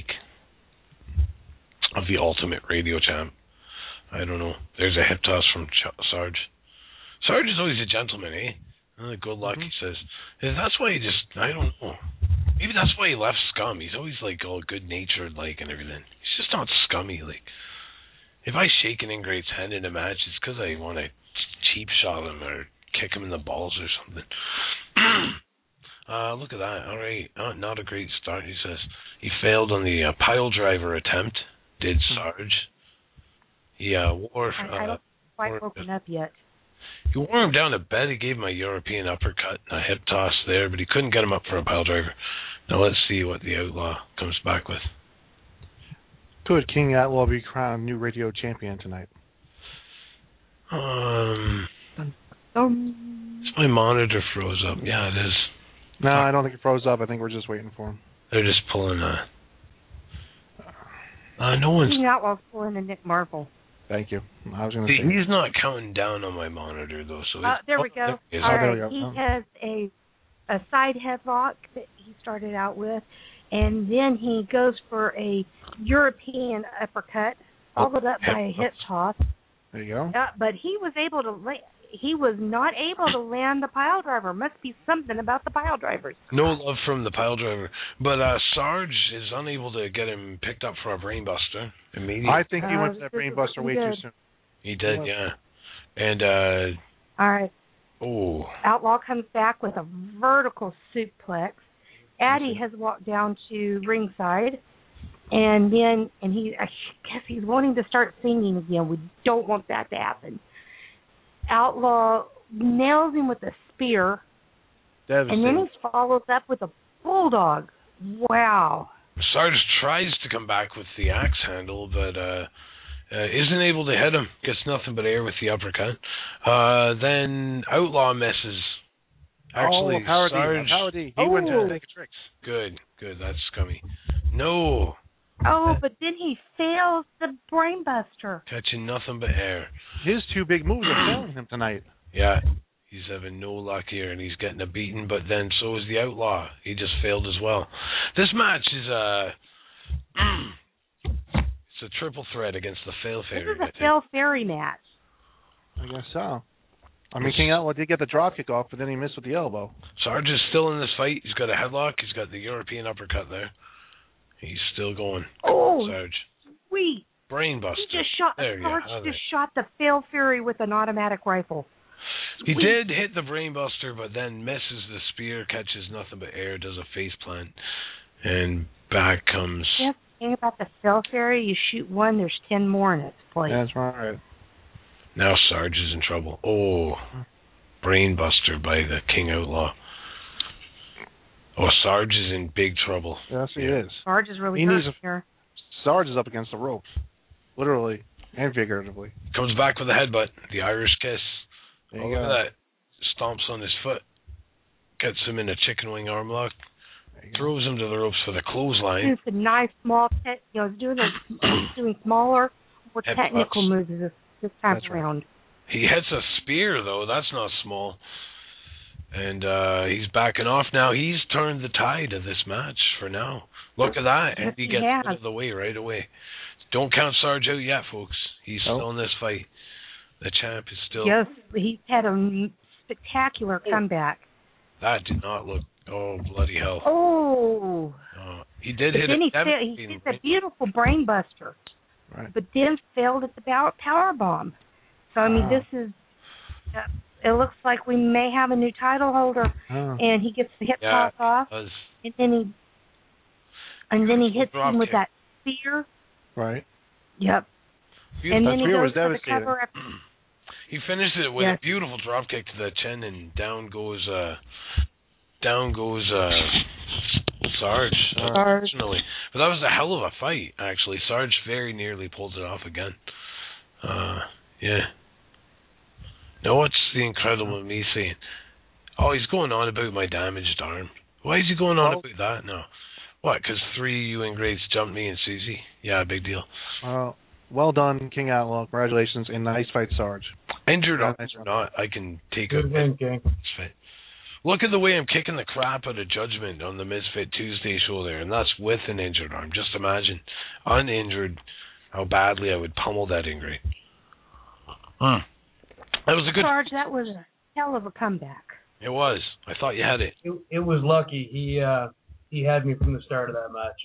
of the ultimate radio champ? I don't know. There's a hip toss from Ch- Sarge. Sarge is always a gentleman, eh? Uh, good luck, Mm-hmm. he says. And that's why he just, I don't know. Maybe that's why he left Scum. He's always like all good-natured, like, and everything. He's just not scummy, like. If I shake an ingrate's hand in a match, it's because I want to cheap shot him or kick him in the balls or something. uh, look at that. All right. Uh, not a great start, he says. He failed on the uh, pile driver attempt, did Sarge. He uh, wore... I, I Uh, don't quite wore- woken up yet. He wore him down to bed. He gave him a European uppercut and a hip toss there, but he couldn't get him up for a pile driver. Now let's see what the Outlaw comes back with. Could King Outlaw be crowned new radio champion tonight? Um, Um, is my monitor froze up? Yeah, it is. No, I don't think it froze up. I think we're just waiting for him. They're just pulling a... Uh, no one's... King Outlaw's pulling a Nick Marvel. Thank you. I was going to See, say. he's not counting down on my monitor, though. So Uh, it's- there we oh, go. he is. All Oh, there we right, go. he Oh. has a a side headlock that he started out with, and then he goes for a European uppercut, followed up by a hip toss. There you go. Uh, but he was able to la- he was not able to land the pile driver. Must be something about the pile drivers. No love from the pile driver. But uh, Sarge is unable to get him picked up for a brainbuster immediately. I think he Uh, went to that this is brainbuster way good. too soon. He did, yeah. And, uh, All right. oh... Outlaw comes back with a vertical suplex. Addy has walked down to ringside, and then and he I guess he's wanting to start singing again. We don't want that to happen. Outlaw nails him with a spear, and then Devastating. he follows up with a bulldog. Wow. Sarge tries to come back with the axe handle, but uh, Uh, isn't able to hit him. Gets nothing but air with the uppercut. Uh, then Outlaw misses. Actually, oh, Power Sarge. D. Power D. He Oh. went to take a trick. Good, good. That's scummy. No. Oh, but then he fails the brainbuster. Catching nothing but air. His two big moves are failing him tonight. Yeah, he's having no luck here, and he's getting a beating, but then so is the Outlaw. He just failed as well. This match is a... it's a triple threat against the Fail Fairy. This is a Fail Fairy match. I guess so. I mean, King Outlaw did get the drop kick off, but then he missed with the elbow. Sarge is still in this fight. He's got a headlock. He's got the European uppercut there. He's still going. Oh, Sarge. sweet. Brainbuster. He just shot, there Sarge you just shot the Fail Fury with an automatic rifle. He Sweet. did hit the brainbuster, but then misses the spear, catches nothing but air, does a face plant, and back comes... Yes, the thing about the Fail Fury, you shoot one, there's ten more in its place. That's right. Now Sarge is in trouble. Oh, brainbuster by the King Outlaw. Oh, Sarge is in big trouble. Yes, he Yeah. is. Sarge is really He hurt needs a- here. Sarge is up against the ropes, literally and figuratively. Comes back with a headbutt, the Irish kiss. There Oh, you look go. at that. Stomps on his foot. Gets him in a chicken wing arm lock. Throws him to the ropes for the clothesline. It's a nice small, te- you know, doing the, doing smaller, more Headbutts. technical moves this, this time That's right. around. He hits a spear, though. That's not small. And uh, he's backing off now. He's turned the tide of this match for now. Look at that. And Yes, he he gets has. out of the way right away. Don't count Sarge out yet, folks. He's Nope. still in this fight. The champ is still... Yes, he's had a m- spectacular comeback. That did not look... Oh, bloody hell. Oh, Uh, he did but hit then a he, fa- he devastating hit a beautiful brainbuster, Right. but then failed at the power, power bomb. So I mean, Wow. this is. Uh, it looks like we may have a new title holder, Oh. and he gets the hip Yeah, toss off, does. and then he, and then he hits Drop him with kick. that spear. Right. Yep. Beautiful. And That then he spear goes was for the devastating. cover. After, He finished it with Yes. a beautiful drop kick to the chin, and down goes uh, down goes uh, Sarge. Sarge. Unfortunately, but that was a hell of a fight. Actually, Sarge very nearly pulled it off again. Uh, yeah. Now what's the incredible me saying? Oh, he's going on about my damaged arm. Why is he going on Well- about that now? What? Because three U N grades jumped me and Susie? Yeah, big deal. Uh, well done, King Outlaw. Congratulations, and nice fight, Sarge. Injured Yeah, arms nice or one. not, I can take Good a win, King. Misfit. Look at the way I'm kicking the crap out of Judgment on the Misfit Tuesday show there, and that's with an injured arm. Just imagine, uninjured, how badly I would pummel that ingrate. Hmm. That was a good... Sarge, that was a hell of a comeback. It was. I thought you had it. It, it was lucky. He uh, he had me from the start of that match.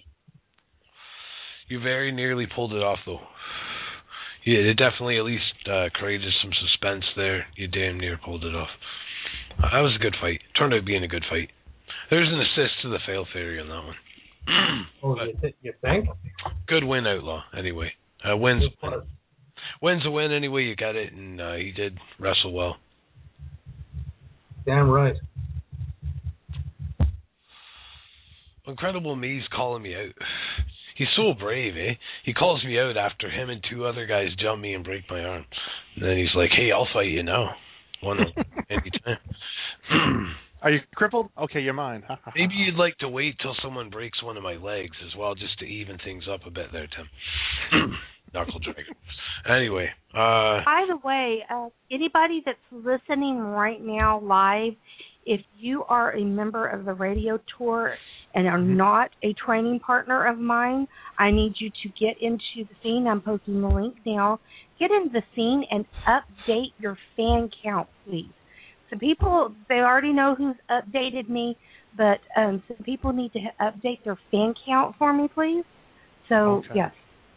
You very nearly pulled it off, though. Yeah, it definitely at least uh, created some suspense there. You damn near pulled it off. Uh, that was a good fight. Turned out being a good fight. There's an assist to the Fail Theory on that one. Oh, But you, th- you think? good win, Outlaw, anyway. Uh, wins, It was. wins a win anyway, you got it, and uh, he did wrestle well. Damn right. Incredible Me's calling me out. He's so brave, eh? He calls me out after him and two other guys jump me and break my arm. And then he's like, hey, I'll fight you now. One anytime. Are you crippled? Okay, you're mine. Maybe you'd like to wait till someone breaks one of my legs as well, just to even things up a bit there, Tim. Knuckle dragger. Anyway, uh, By the way, uh, anybody that's listening right now live, if you are a member of the radio tour and are not a training partner of mine, I need you to get into the scene. I'm posting the link now. Get into the scene and update your fan count, please. Some people, they already know who's updated me, but um, some people need to update their fan count for me, please. So, Okay. yes.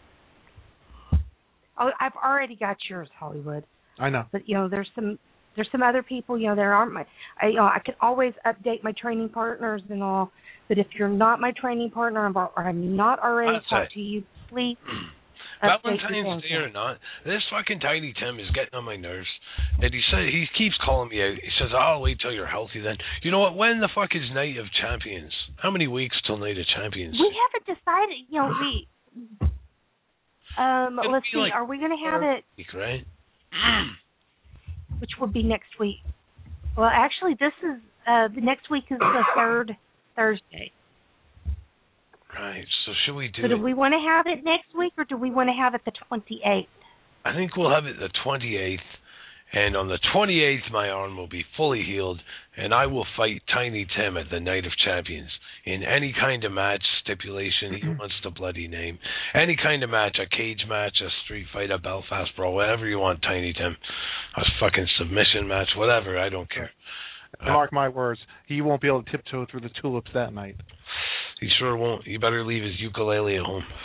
Oh, I've already got yours, Hollywood. I know. But you know, there's some there's some other people. You know, there aren't my. I, you know, I can always update my training partners and all. But if you're not my training partner or I'm not already That's talked it. to you, please update your Valentine's fan Day or count. not, this fucking Tiny Tim is getting on my nerves. And he said he keeps calling me out. He says, "I'll wait till you're healthy then." You know what? When the fuck is Night of Champions? How many weeks till Night of Champions? We haven't decided. You know, we. Um, It'll let's be see. like Are we going to have it? Week, right? Which will be next week. Well, actually, this is uh, the next week is the third Thursday. Right. So should we do? So do it? we want to have it next week, or do we want to have it the twenty-eighth? I think we'll have it the twenty-eighth, and on the twenty-eighth, my arm will be fully healed, and I will fight Tiny Tim at the Night of Champions in any kind of match stipulation he wants to bloody name. Any kind of match, a cage match, a street fight, a Belfast brawl, whatever you want, Tiny Tim. A fucking submission match, whatever, I don't care. Mark my words, he won't be able to tiptoe through the tulips that night. He sure won't. He better leave his ukulele at home.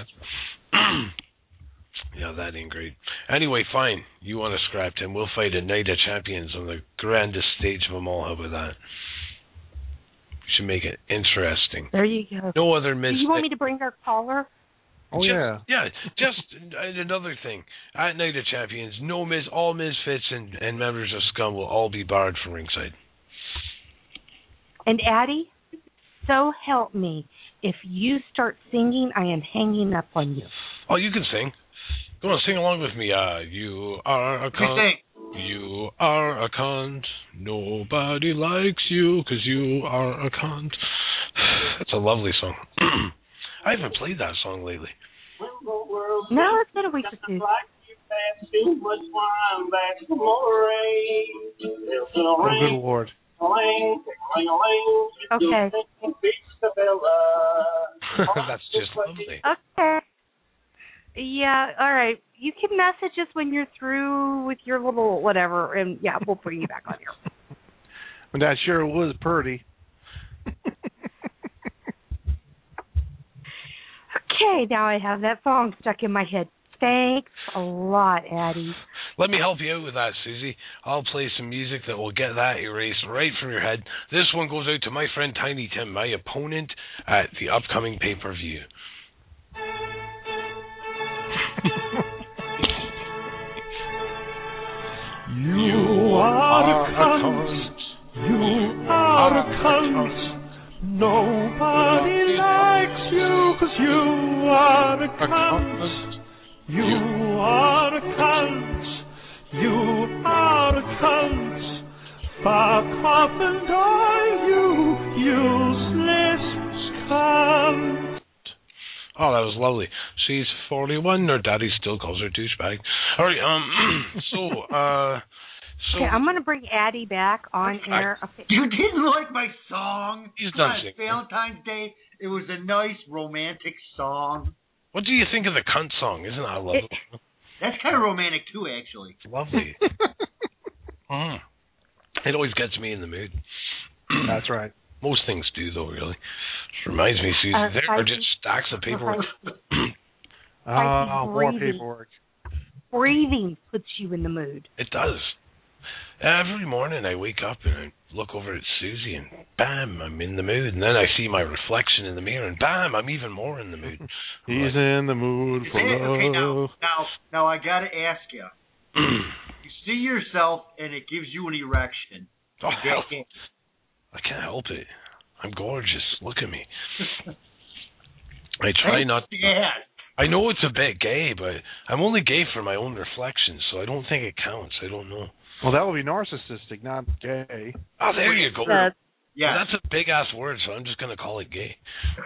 Yeah, that ain't great. Anyway, fine. You want to scrap him. We'll fight a Night of Champions on the grandest stage of them all. How about that? We should make it interesting. There you go. No other Miz. Do you want me to bring our caller? Oh, just, yeah. Yeah, just uh, another thing. At Night of Champions, no Miz, all Misfits and, and members of Scum will all be barred from ringside. And Addie, so help me. If you start singing, I am hanging up on you. Oh, you can sing. Go on, sing along with me. Uh, you are a cunt. You are a cunt. Nobody likes you because you are a cunt. That's a lovely song. I haven't played that song lately. No, it's been a week or two. Oh, good Lord. Okay. That's just lovely. Okay. Yeah, all right. You can message us when you're through with your little whatever, and yeah, we'll bring you back on here. But that sure was pretty. Okay, now I have that song stuck in my head. Thanks a lot, Addie. Let me help you out with that, Susie. I'll play some music that will get that erased right from your head. This one goes out to my friend Tiny Tim, my opponent at the upcoming pay-per-view. You are a cunt. You are a cunt. Nobody likes you 'cause you are a cunt. You are a cunt. You are a cunt. Fuck off and die, you useless cunt. Oh, that was lovely. She's forty-one. Her daddy still calls her douchebag. All right. Um. So. Uh. So. Okay, I'm gonna bring Addie back on air. Okay. You didn't like my song? He's done God, singing. Valentine's Day. It was a nice romantic song. What do you think of the cunt song? Isn't that lovely? It, That's kind of romantic too, actually. It's lovely. mm. It always gets me in the mood. That's right. Most things do, though, really. Just reminds me, Susie, Uh, there I are just stacks of paperwork. Oh, more breathing. paperwork. Breathing puts you in the mood. It does. Every morning I wake up and I look over at Susie and bam, I'm in the mood. And then I see my reflection in the mirror and bam, I'm even more in the mood. He's in the mood for Okay, okay, now, love. now, now I gotta ask you. You see yourself and it gives you an erection. Oh, hell. I can't help it. I'm gorgeous. Look at me. I try not. Yeah. I know it's a bit gay, but I'm only gay for my own reflection, so I don't think it counts. I don't know. Well, that would be narcissistic, not gay. Oh, there you go. Uh, Yeah. Well, that's a big ass word, so I'm just gonna call it gay.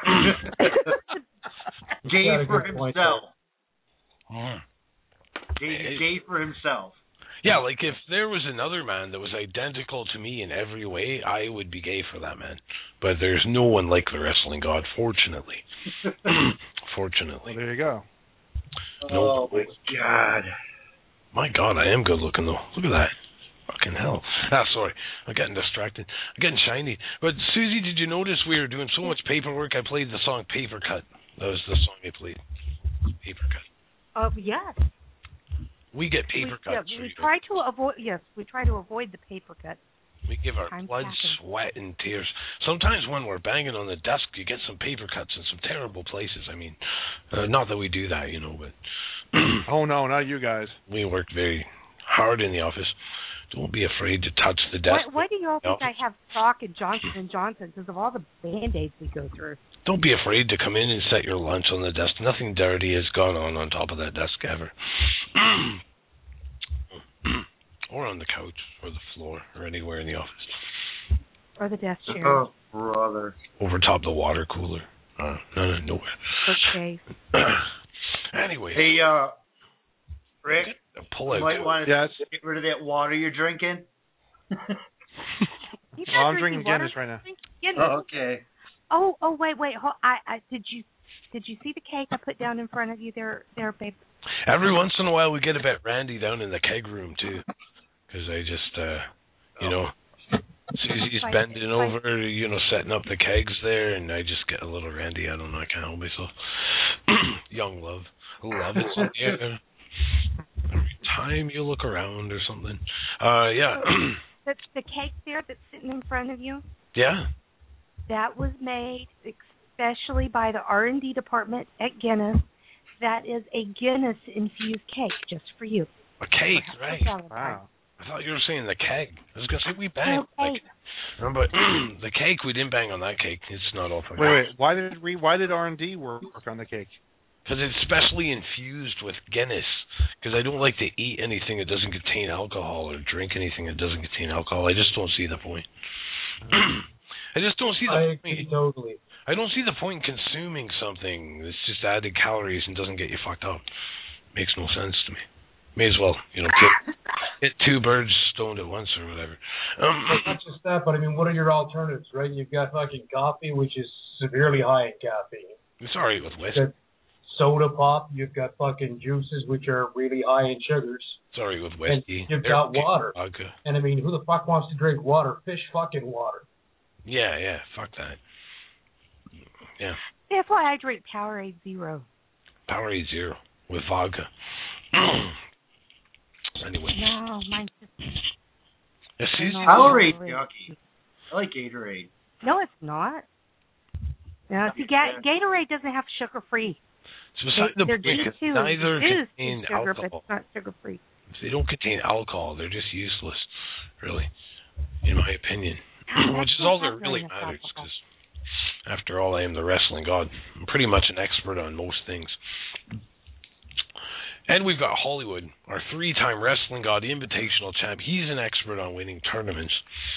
Gay Got a for good point himself. Mm. Gay, gay for himself. Yeah, like if there was another man that was identical to me in every way, I would be gay for that man. But there's no one like the wrestling god, fortunately. Fortunately. Well, there you go. No. Oh my God. My God, I am good looking though. Look at that. Fucking hell. Ah, sorry. I'm getting distracted. I'm getting shiny. But Susie, did you notice we were doing so much paperwork? I played the song Paper Cut. That was the song I played. Paper Cut. uh, yes. We get paper we, cuts. Yeah, we so try to avoid. Yes, we try to avoid the paper cut. We give our Time's blood, passing. sweat, and tears. Sometimes when we're banging on the desk, you get some paper cuts in some terrible places. I mean, uh, not that we do that, you know, but Oh, no, not you guys. we work very hard in the office. Don't be afraid to touch the desk. Why, why do you all think No. I have stock in Johnson and Johnson because of all the Band-Aids we go through? Don't be afraid to come in and set your lunch on the desk. Nothing dirty has gone on on top of that desk ever. Or on the couch, or the floor, or anywhere in the office. Or the desk chair. Oh, brother. Over top the water cooler. Uh, no, no, nowhere. Okay. Anyway. Hey, uh, Rick, pull you out. might want to Yes. get rid of that water you're drinking. You're Well, not I'm drinking water, Guinness right now. drink Guinness. Oh, okay. Oh, oh, wait, wait. Hold, I, I, did you, did you see the cake I put down in front of you there, there, babe? Every once in a while we get a bit randy down in the keg room, too. Because I just, uh, you know, Susie's Like- bending like- over, you know, setting up the kegs there, and I just get a little randy. I don't know, I can't help myself. Young love. Love is in the air. Every time you look around or something. Uh, yeah. The, the cake there that's sitting in front of you, Yeah. that was made especially by the R and D department at Guinness. That is a Guinness-infused cake just for you. A cake, For right. Valentine's. Wow. I thought you were saying the keg. I was going to say we banged. No Like, cake. no, but the cake, we didn't bang on that cake. It's not all for Wait, wait. Why did we? Why did R and D work on the cake? Because it's specially infused with Guinness. Because I don't like to eat anything that doesn't contain alcohol or drink anything that doesn't contain alcohol. I just don't see the point. I just don't see the I point. agree totally. I don't see the point in consuming something that's just added calories and doesn't get you fucked up. Makes no sense to me. May as well, you know, get, get two birds stoned at once or whatever. Um, Not just that, but I mean, what are your alternatives, right? You've got fucking coffee, which is severely high in caffeine. it's all right with You've whiskey. got soda pop. You've got fucking juices, which are really high in sugars. It's all right with whiskey. you've They're got okay water. with vodka. And I mean, who the fuck wants to drink water? Fish fucking water. Yeah, yeah, fuck that. Yeah, That's why I drink Powerade Zero. Powerade Zero with vodka. Anyway. No, mine's just... Yeah, Susie, No. Powerade, Powerade. yucky. I like Gatorade. No, it's not. No, see, Ga- Gatorade doesn't have sugar-free. it's beside the They're point, juice 'cause too. neither Juice contain is sugar, but alcohol. it's not sugar-free. If they don't contain alcohol, they're just useless, really, in my opinion. Which is all that really matters, because after all, I am the wrestling god. I'm pretty much an expert on most things. And we've got Hollywood, our three-time wrestling god, invitational champ. He's an expert on winning tournaments.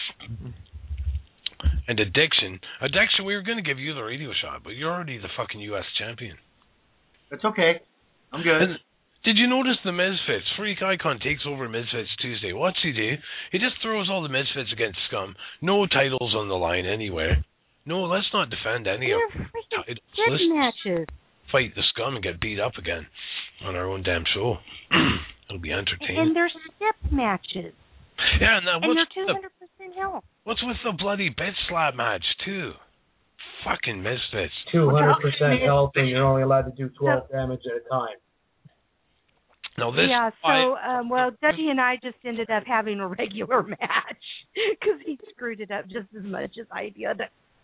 And Addiction. Addiction, we were going to give you the radio shot, but you're already the fucking U S champion. That's okay. I'm good. And did you notice the Misfits? Freak Icon takes over Misfits Tuesday. What's he do? He just throws all the Misfits against Scum. No titles on the line anywhere. No, let's not defend any They're of them. freaking Titles. good Let's matches. fight the Scum and get beat up again on our own damn show. It'll be entertaining. And they're step matches. Yeah, and, that, And what's, they're two the, hundred percent health. what's with the bloody bit slap match, too? Fucking Misfits. two hundred percent health, and you're only allowed to do twelve damage at a time. Now, this Yeah, so, I, um, well, Dougie and I just ended up having a regular match because he screwed it up just as much as I did.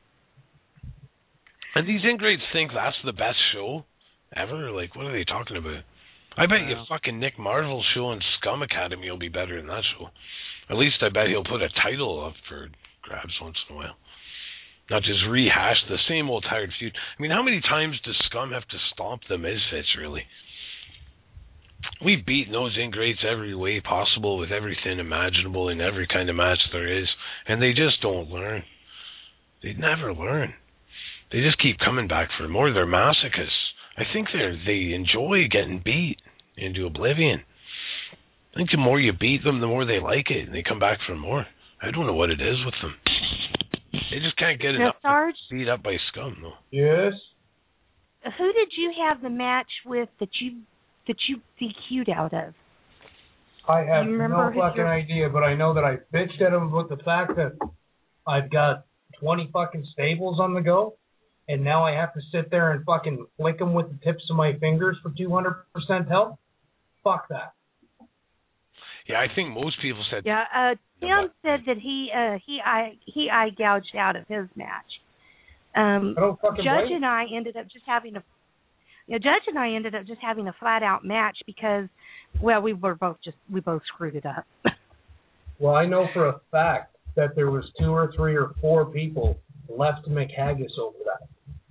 And these ingrates think that's the best show ever? Like, what are they talking about? I bet you fucking Nick Marvel's show on Scum Academy will be better than that show. At least I bet he'll put a title up for grabs once in a while. Not just rehash the same old tired feud. I mean, how many times does Scum have to stomp the Misfits, really? We've beaten those ingrates every way possible with everything imaginable in every kind of match there is, and they just don't learn. They never learn. They just keep coming back for more. They're masochists. I think they they enjoy getting beat into oblivion. I think the more you beat them, the more they like it, and they come back for more. I don't know what it is with them. They just can't get Now, enough Sarge, beat up by Scum, though. Yes. who did you have the match with that you that you D Q'd out of? I have You remember no who fucking your- idea, but I know that I bitched at him about the fact that I've got twenty fucking stables on the go, and now I have to sit there and fucking flick them with the tips of my fingers for two hundred percent health. Fuck that. Yeah, I think most people said. Yeah, uh, Tim said that he uh, he eye he eye gouged out of his match. Um, I don't fucking Judge blame and I ended up just having a, you know, Judge and I ended up just having a flat out match because, well, we were both just we both screwed it up. Well, I know for a fact that there was two or three or four people left McHaggis over that.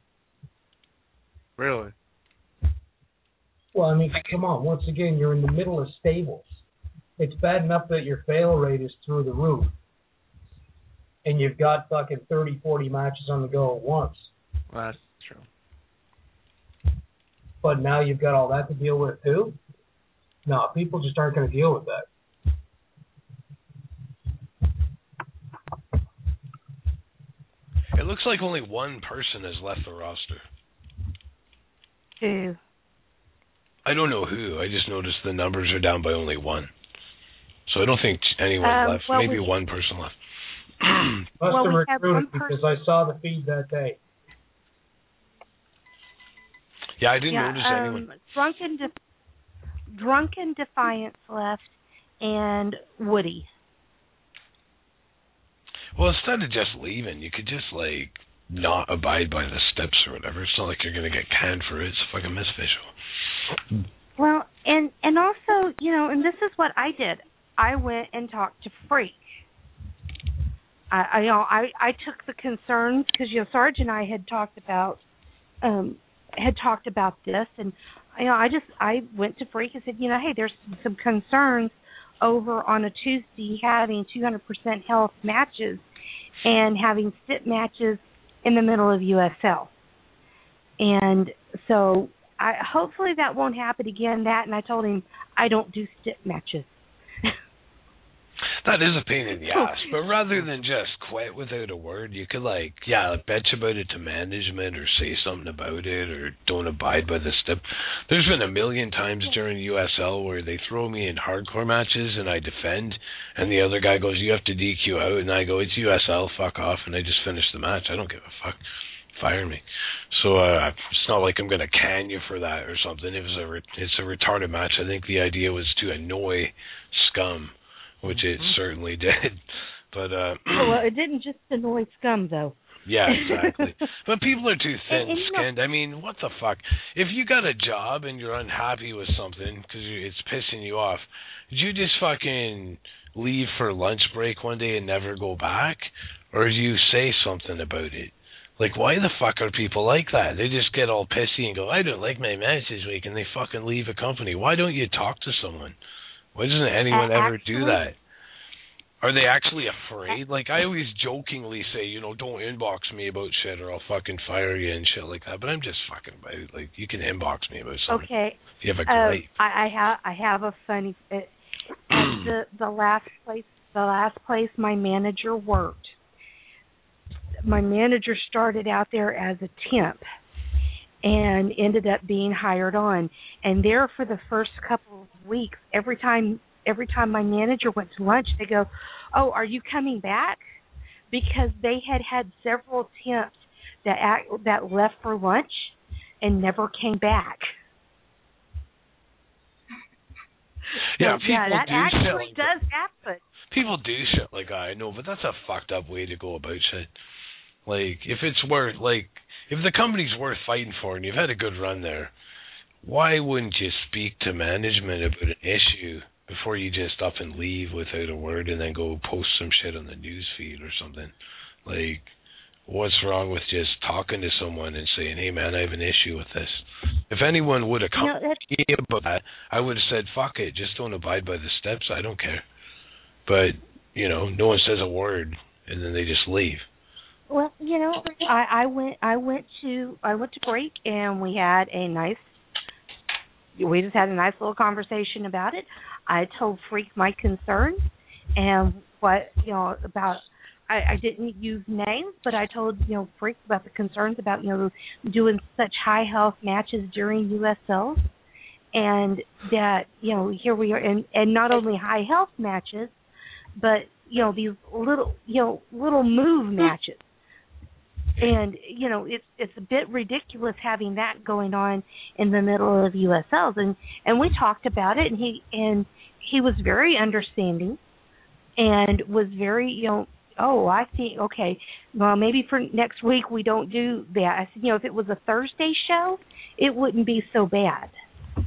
Really? Well, I mean, come on. Once again, you're in the middle of stables. It's bad enough that your fail rate is through the roof, and you've got fucking thirty, forty matches on the go at once. Well, that's true. But now you've got all that to deal with too? No, people just aren't going to deal with that. It looks like only one person has left the roster. Who? I don't know who. I just noticed the numbers are down by only one. So I don't think anyone Um, left. well, Maybe we- one person left. Must Well, have we have one recruited because I saw the feed that day. Yeah, I didn't yeah, notice um, anyone. Drunken, De- Drunken Defiance left, and Woody. Well, instead of just leaving, you could just, like, not abide by the steps or whatever. It's not like you're going to get canned for it. It's a fucking misofficial. Well, and and also, you know, and this is what I did. I went and talked to Freak. I, I you know, I, I took the concerns because, you know, Sarge and I had talked about, um, had talked about this, and, you know, I just, I went to Freak and said, you know, hey, there's some concerns over on a Tuesday having two hundred percent health matches and having sit matches in the middle of U S L. And so I hopefully that won't happen again, that, and I told him I don't do sit matches. That is a pain in the ass, but rather than just quit without a word, you could, like, yeah, bitch about it to management or say something about it or don't abide by the step. There's been a million times during U S L where they throw me in hardcore matches and I defend, and the other guy goes, you have to D Q out, and I go, it's U S L, fuck off, and I just finish the match. I don't give a fuck. Fire me. So uh, it's not like I'm going to can you for that or something. It was a re- it's a retarded match. I think the idea was to annoy Scum, which it mm-hmm. certainly did. But uh, well, it didn't just annoy Scum, though. Yeah, exactly. But people are too thin-skinned. You know, I mean, what the fuck? If you got a job and you're unhappy with something because it's pissing you off, did you just fucking leave for lunch break one day and never go back? Or do you say something about it? Like, why the fuck are people like that? They just get all pissy and go, I don't like my match this week, and they fucking leave a company. Why don't you talk to someone? Why doesn't anyone uh, ever actually, do that? Are they actually afraid? Like, I always jokingly say, you know, don't inbox me about shit or I'll fucking fire you and shit like that. But I'm just fucking about it. Like, you can inbox me about something. Okay. If you have a uh, gripe. I, I have I have a funny. It, at the the last place the last place my manager worked. My manager started out there as a temp and ended up being hired on. And there for the first couple of weeks, every time every time my manager went to lunch, they go, oh, are you coming back? Because they had had several temps that act, that left for lunch and never came back. Yeah, so, people yeah that do actually shit like does happen. People do shit like that, I know, but that's a fucked up way to go about shit. Like, if it's worth, like, if the company's worth fighting for and you've had a good run there, why wouldn't you speak to management about an issue before you just up and leave without a word and then go post some shit on the news feed or something? Like, what's wrong with just talking to someone and saying, hey, man, I have an issue with this? If anyone would have come no, to me about that, I would have said, fuck it, just don't abide by the steps. I don't care. But, you know, no one says a word, and then they just leave. Well, you know, I, I went I went to I went to break and we had a nice we just had a nice little conversation about it. I told Freak my concerns and what you know about I, I didn't use names, but I told, you know, Freak about the concerns about, you know, doing such high health matches during U S Ls and that, you know, here we are and, and not only high health matches, but, you know, these little you know, little move matches. And, you know, it's it's a bit ridiculous having that going on in the middle of U S Ls. And, and we talked about it, and he and he was very understanding and was very, you know, oh, I think, okay, well, maybe for next week we don't do that. I said, you know, if it was a Thursday show, it wouldn't be so bad.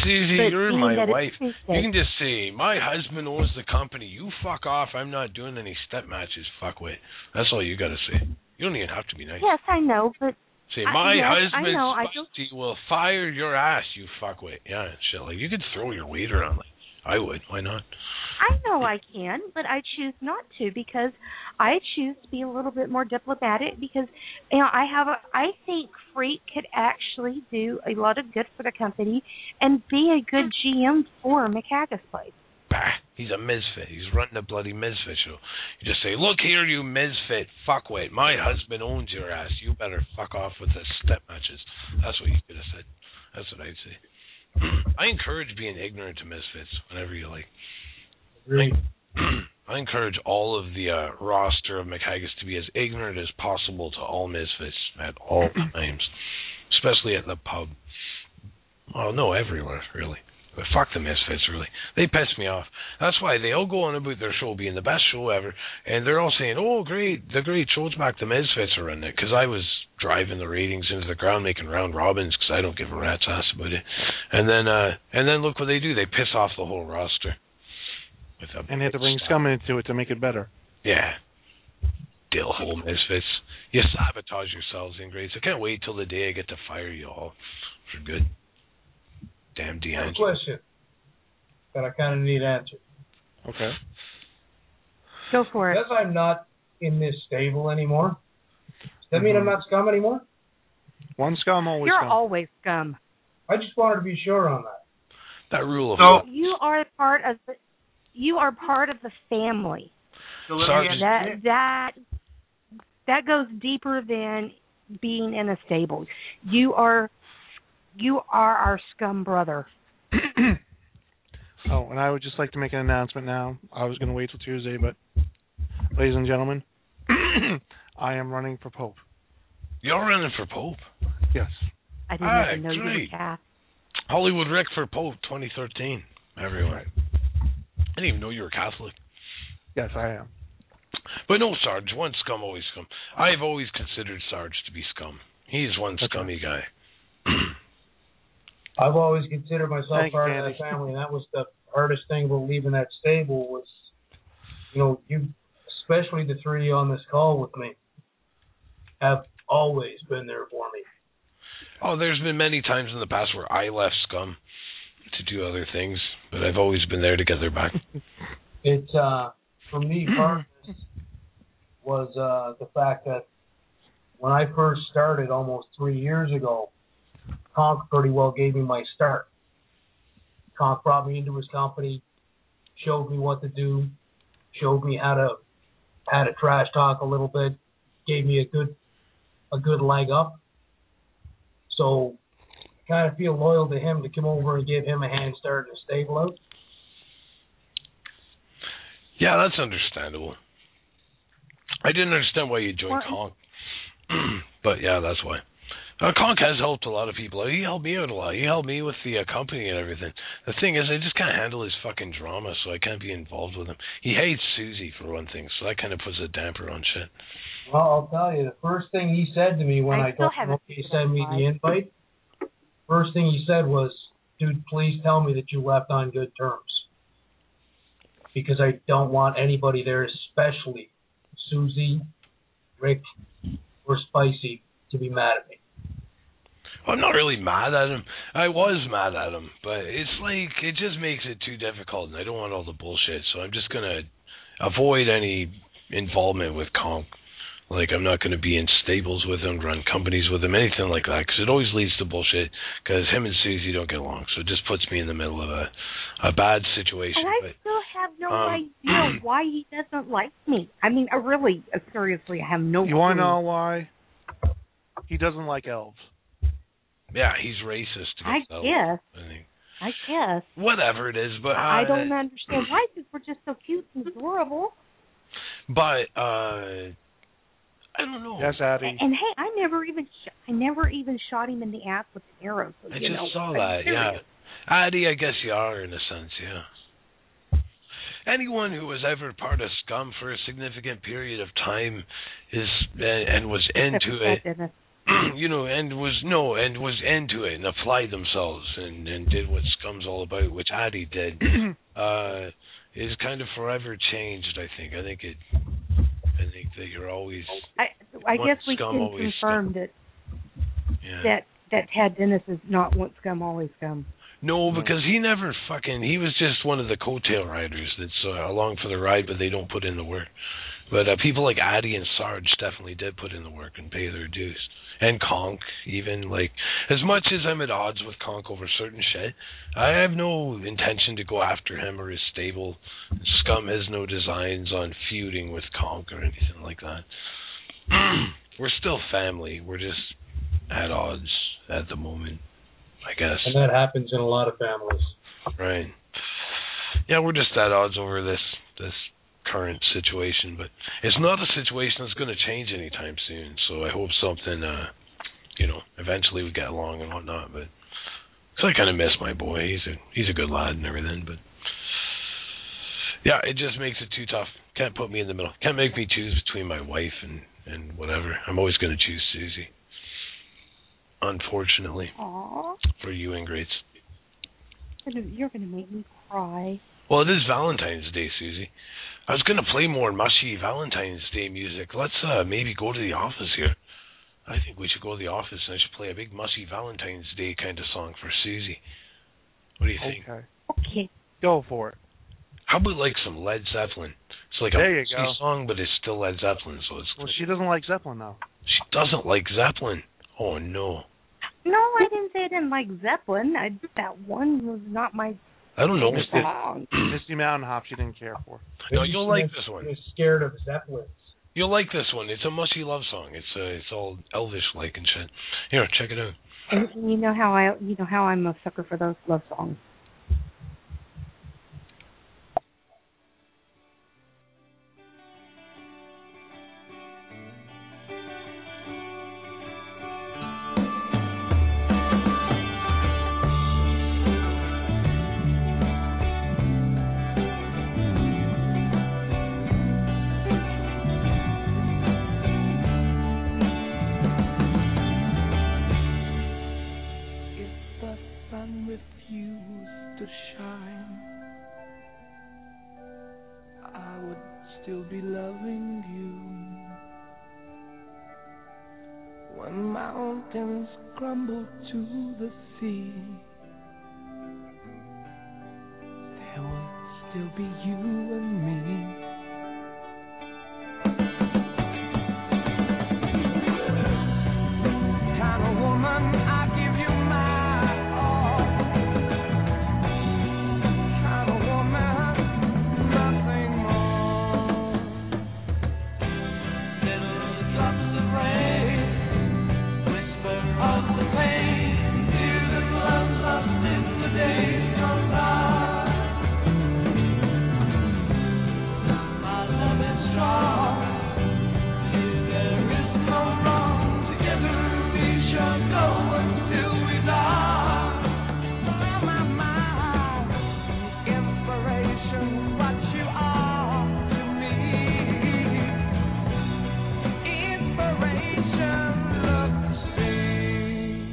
Susie, But you're being my that it's wife. You Tuesday- can just say, my husband owns the company. You fuck off. I'm not doing any step matches. Fuckwit. That's all you got to say. You don't even have to be nice. Yes, I know, but Say, I- my yes, I husband know, I Spusty will fire your ass, you fuckwit. Yeah, shit. Like, you could throw your weight around. Like, I would. Why not? I know I can, but I choose not to because I choose to be a little bit more diplomatic because you know I have a I think Freak could actually do a lot of good for the company and be a good G M for McHaggis Place. Bah, he's a misfit. He's running a bloody misfit show. You just say, look here, you misfit fuckwit. My husband owns your ass. You better fuck off with the step matches. That's what you could have said. That's what I'd say. I encourage being ignorant to misfits whenever you like. Really? I encourage all of the uh, roster of McHaggis to be as ignorant as possible to all misfits at all times, especially at the pub. Well, no, everywhere, really. But fuck the misfits, really. They piss me off. That's why they all go on about their show being the best show ever, and they're all saying, oh, great, the great show's back, the misfits are in it, because I was driving the ratings into the ground, making round robins, because I don't give a rat's ass about it. And then, uh, and then look what they do. They piss off the whole roster. And they have to bring scum into it to make it better. Yeah. Dillhole misfits. You sabotage yourselves, ingrates. I can't wait till the day I get to fire you all for good. Damn D'Angelo. Question that I kind of need answered. Okay. Go for it. Because I'm not in this stable anymore, does that Mm-hmm. mean I'm not scum anymore? One scum, always You're scum. always scum. I just wanted to be sure on that. That rule of So- law. You are part of the. You are part of the family. So let Sorry. me ask That you- that that goes deeper than being in a stable. You are you are our scum brother. Oh, and I would just like to make an announcement now. I was going to wait till Tuesday, but ladies and gentlemen, I am running for Pope. You're running for Pope? Yes. I didn't Aye, even know you were great. Catholic. Hollywood Rick for Pope twenty thirteen. Everyone. I didn't even know you were Catholic. Yes, I am. But no, Sarge. One scum, always scum. I've always considered Sarge to be scum. He's one scummy guy. I've always considered myself Thank you, part of Andy. that family, and that was the hardest thing about leaving that stable was, you know, you, especially the three on this call with me, have always been there for me. Oh, there's been many times in the past where I left scum to do other things, but I've always been there to get their back. It, uh, for me, part was uh, the fact that when I first started almost three years ago, Conk pretty well gave me my start. Conk brought me into his company, showed me what to do, showed me how to how to trash talk a little bit, gave me a good a good leg up. So kind of feel loyal to him to come over and give him a hand starting to stable out. Yeah, that's understandable. I didn't understand why you joined Well, Conk. But yeah, that's why. Uh, Conk has helped a lot of people. He helped me out a lot. He helped me with the uh, company and everything. The thing is, I just can't handle his fucking drama, so I can't be involved with him. He hates Susie, for one thing, so that kind of puts a damper on shit. Well, I'll tell you, the first thing he said to me when I I, still told him haven't he seen sent me that the invite, first thing he said was, dude, please tell me that you left on good terms. Because I don't want anybody there, especially Susie, Rick, or Spicy, to be mad at me. I'm not really mad at him. I was mad at him, but it's like, it just makes it too difficult, and I don't want all the bullshit, so I'm just going to avoid any involvement with Conk. Like, I'm not going to be in stables with him, run companies with him, anything like that, because it always leads to bullshit, because him and Susie don't get along, so it just puts me in the middle of a, a bad situation. And I but, still have no um, idea why he doesn't like me. I mean, I really, uh, seriously, I have no You want to clue. know why? He doesn't like elves. yeah, he's racist. I against elves, guess. I think. I guess. Whatever it is, but... Uh, I don't understand why, because we're just so cute and adorable. But, uh... I don't know. Yes, Abby. And, and hey, I never even sh- I never even shot him in the ass with an arrow. So, I you just know, saw I'm that, yeah. serious. Addy, I guess you are, in a sense, yeah. Anyone who was ever part of Scum for a significant period of time is uh, and was Except into for it. Fat Dennis. you know, and was no, and was into it and applied themselves and and did what Scum's all about, which Addy did, uh, is kind of forever changed. I think. I think it. I think that you're always. I I guess we Scum, can always confirm Scum. that Yeah. that that Tad Dennis is not once Scum, always Scum. No, because he never fucking. He was just one of the coattail riders that's uh, along for the ride, but they don't put in the work. But uh, people like Addy and Sarge definitely did put in the work and pay their dues. And Conk, even, like, as much as I'm at odds with Conk over certain shit, I have no intention to go after him or his stable. Scum has no designs on feuding with Conk or anything like that. We're still family. We're just at odds at the moment, I guess. And that happens in a lot of families. Right. Yeah, we're just at odds over this this current situation, but it's not a situation that's going to change anytime soon. So I hope something, uh, you know, eventually we get along and whatnot. But cause I kind of miss my boy. He's a he's a good lad and everything. But yeah, it just makes it too tough. Can't put me in the middle. Can't make me choose between my wife and and whatever. I'm always going to choose Susie. Unfortunately. Aww. For you ingrates. You're going to make me cry. Well, it is Valentine's Day, Susie. I was going to play more mushy Valentine's Day music. Let's uh, maybe go to the office here. I think we should go to the office and I should play a big mushy Valentine's Day kind of song for Susie. What do you think? Okay. Okay. Go for it. How about like some Led Zeppelin? It's like There a you mushy go. song, but it's still Led Zeppelin, so it's. Well, she doesn't like Zeppelin, though. She doesn't like Zeppelin. Oh no. No, I didn't say I didn't like Zeppelin. I, that one was not my I don't know. song. Misty Mountain Hop, she didn't care for. No, Maybe you'll she like is- this one. is scared of Zeppelins. You'll like this one. It's a mushy love song. It's uh, it's all Elvish-like and shit. Here, check it out. And you know how I, you know how I'm a sucker for those love songs. If the sun refused to shine, I would still be loving you. When mountains crumble to the sea, there would still be you and me. Kind of woman, I give you my all. Kind of woman, nothing more. Little drops of rain, whisper of the pain. Tears of love lost in the days gone by. My love is strong. There is no wrong. Together we shall go until we die. Oh, my mind, inspiration, what you are to me. Inspiration, look to see.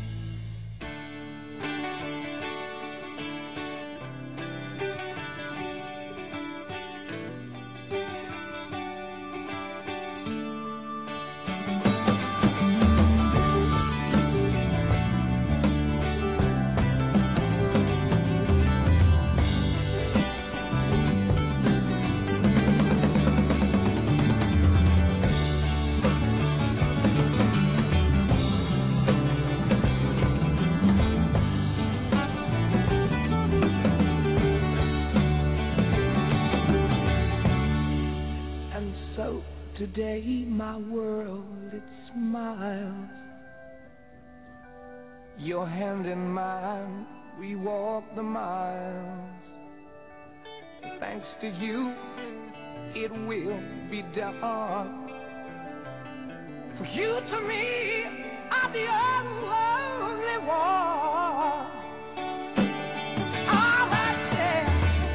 And so today my world it smiles. Your hand in mine, we walk the miles. Thanks to you, it will be done. For you to me are the only one. All I share,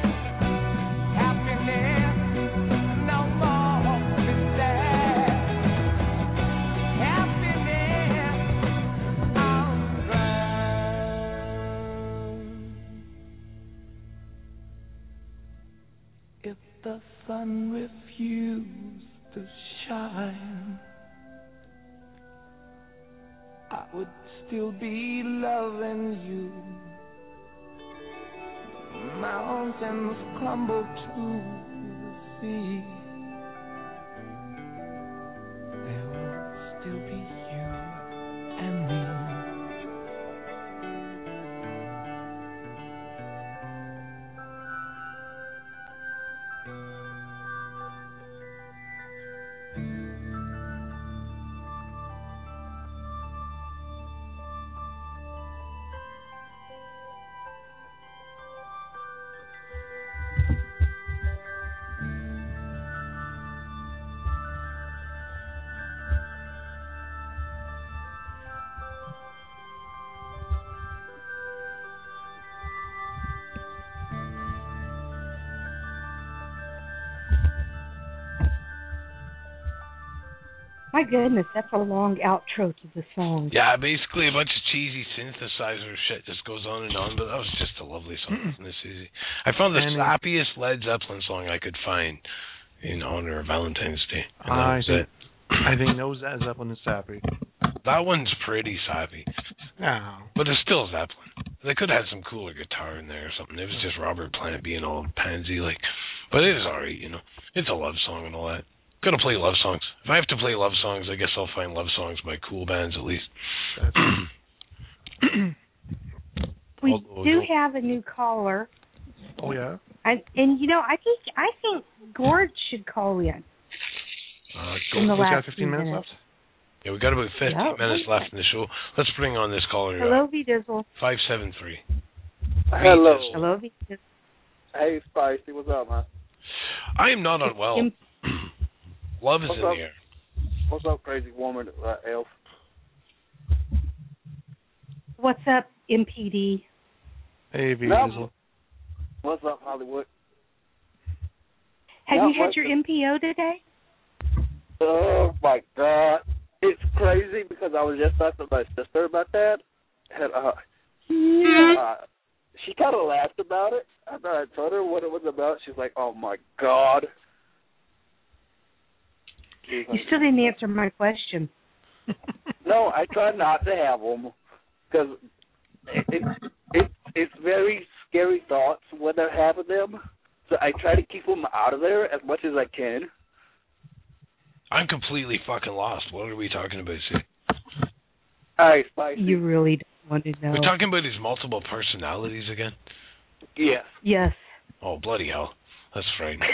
happiness, no more is there. Happiness, time, I would still be loving you. Mountains crumble to the sea. There would still be you and me. My goodness, that's a long outro to the song. Yeah, basically a bunch of cheesy synthesizer shit just goes on and on, but that was just a lovely song. Isn't this easy? I found the And sappiest Led Zeppelin song I could find in honor of Valentine's Day. And that I was think, it. I think no Zeppelin is sappy. That one's pretty sappy, No. but it's still Zeppelin. They could have had some cooler guitar in there or something. It was just Robert Plant being all pansy like, but it was alright, you know. It's a love song and all that. Gonna play love songs. If I have to play love songs, I guess I'll find love songs by cool bands at least. We Although, do no- have a new caller, Oh yeah. I, and you know, I think I think Gord should call in Uh, in the We got last fifteen few minutes minutes. left. yeah, we got about fifteen Yeah. minutes left in the show. Let's bring on this caller. Hello, V Dizzle. Five seven three. Hello. Hello, V Dizzle. Hey, Spicy, what's up, man? I am not unwell. Im- Love is What's in up? the air. What's up, crazy woman, uh, elf? What's up, M P D? Hey, V No. Dizzle. What's up, Hollywood? Have Not you had much. your M P O today? Oh, my God. It's crazy because I was just talking to my sister about that. And, uh, yeah, uh, she kind of laughed about it. After I told her what it was about, she's like, oh, my God. You still didn't answer my question. No, I try not to have them because it, it, it, it's very scary thoughts when I have them. So I try to keep them out of there as much as I can. I'm completely fucking lost. What are we talking about, see? All right, Spicy. You really don't want to know. We're talking about his multiple personalities again? Yes. Yes, Oh, bloody hell. That's frightening.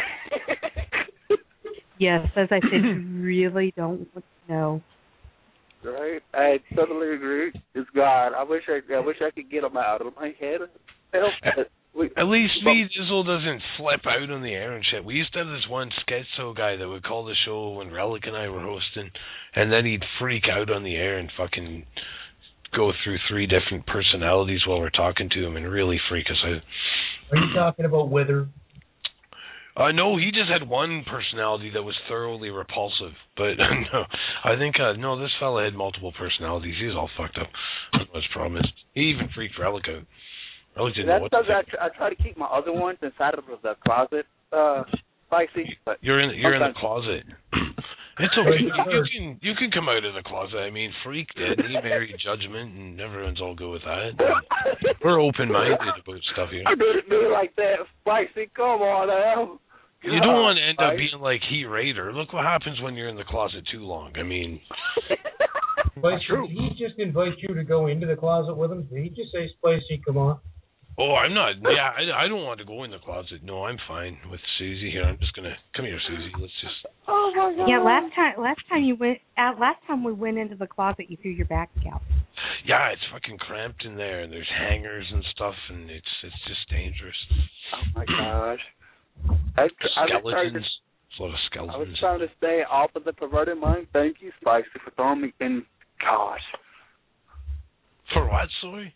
yes. As I said, you really don't want to know. Right? I totally agree. It's God. I wish I, I wish I could get them out of my head. Help. We, At least V Dizzle doesn't flip out on the air and shit. We used to have this one schizo guy that would call the show when Relic and I were hosting, and then he'd freak out on the air and fucking go through three different personalities while we're talking to him and really freak us out. Are you talking about Wither? Uh, no, he just had one personality that was thoroughly repulsive. But no, I think uh, no, this fella had multiple personalities. He was all fucked up. That's what his problem is. He even freaked Relic out. Relic didn't know That's what to because I, think. tr- I try to keep my other ones inside of the closet, uh, Spicy. But You're in you're in the sometimes- closet. It's okay. You, you can you can come out of the closet. I mean, Freak did. He married Judgment, and everyone's all good with that. We're open minded about stuff here. I didn't do it like that, Spicy. Come on now. You don't want to end up Spicy. being like Heat Raider. Look what happens when you're in the closet too long. I mean, But did he just invite you to go into the closet with him? Did he just say, Spicy, come on? oh, I'm not. Yeah, I, I don't want to go in the closet. No, I'm fine with Susie here. I'm just gonna come here, Susie. Let's just. Oh my God. Yeah, last time, last time you went, uh, last time we went into the closet, you threw your back out. Yeah, it's fucking cramped in there, and there's hangers and stuff, and it's it's just dangerous. Oh my gosh. I, I, was trying to, Skeletons. It's a lot of I was skeletons. trying to stay off of the perverted mind. Thank you, Spicy, for throwing me in. Gosh. For what, sorry?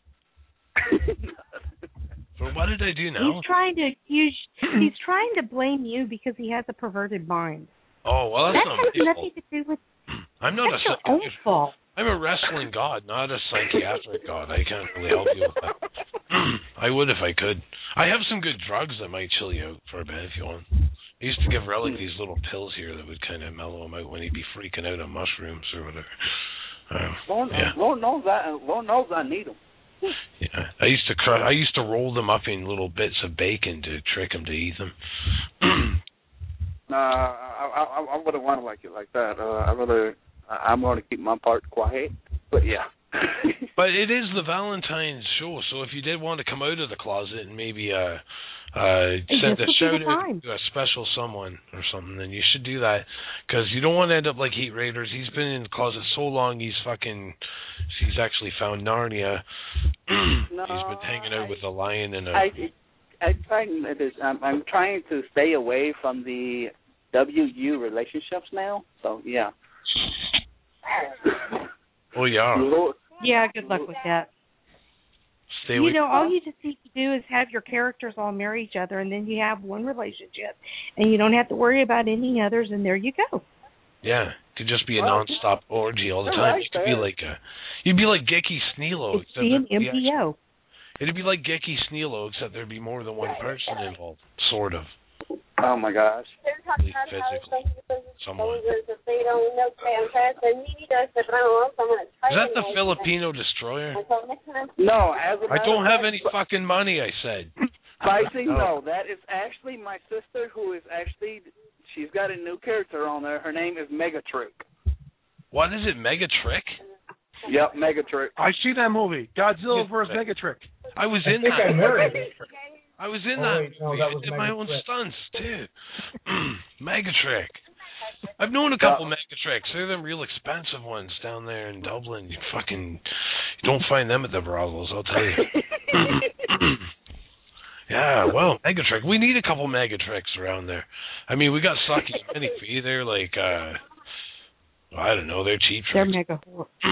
For what did I do now? He's trying to accuse. He's trying to blame you because he has a perverted mind. Oh, well, that's That not has my nothing fault. to do with. I'm not That's a your own psychiatrist. fault. I'm a wrestling god, not a psychiatric god. I can't really help you with that. I would if I could. I have some good drugs that might chill you out for a bit if you want. I used to give Relic these little pills here that would kind of mellow him out when he'd be freaking out on mushrooms or whatever. Uh, Lord, yeah. Lord knows I, Lord knows I need them. Yeah, I used to cru- I used to roll them up in little bits of bacon to trick him to eat them. Nah, I, I, I wouldn't want to like it like that. Uh, I rather, I'm going to keep my part quiet. But yeah. But it is the Valentine's show, so if you did want to come out of the closet and maybe uh, uh, send a shout out to a special someone or something, then you should do that, because you don't want to end up like Heat Raiders. He's been in the closet so long, he's fucking, he's actually found Narnia. No, he's been hanging out I, with a lion and a... I, I try, I'm, I'm trying to stay away from the W U relationships now, so yeah. Oh, yeah. Yeah, good luck with that. Stay away you know, from all you just need to do is have your characters all marry each other, and then you have one relationship, and you don't have to worry about any others, and there you go. Yeah, it could just be a Well, non-stop orgy all the I time. like You could be that. like a, you'd be like Geki Sneelo. It's being M P O. It'd be like Geki Sneelo, except there'd be more than one person involved, sort of. Oh my gosh. At least physically, somewhat. Is that the Filipino destroyer? No, as a I don't have any fucking money, I said. Spicy, Oh. no, that is actually my sister, who is actually, she's got a new character on there. Her name is Megatrick. What is it, Megatrick? Yep, Megatrick. I see that movie, Godzilla Yes, versus right. Megatrick. I was I in think that. I married her. I was in Oh, that. wait, no, movie. that I was did my own Megatrick. stunts too. Megatrick. I've known a couple Megatricks. They're them real expensive ones down there in Dublin. You fucking you don't find them at the brothels, I'll tell you. Yeah, well, Megatrick. We need a couple Megatricks around there. I mean, we got Saki Mini Fee. They're like, uh, I don't know. They're cheap They're tricks. mega.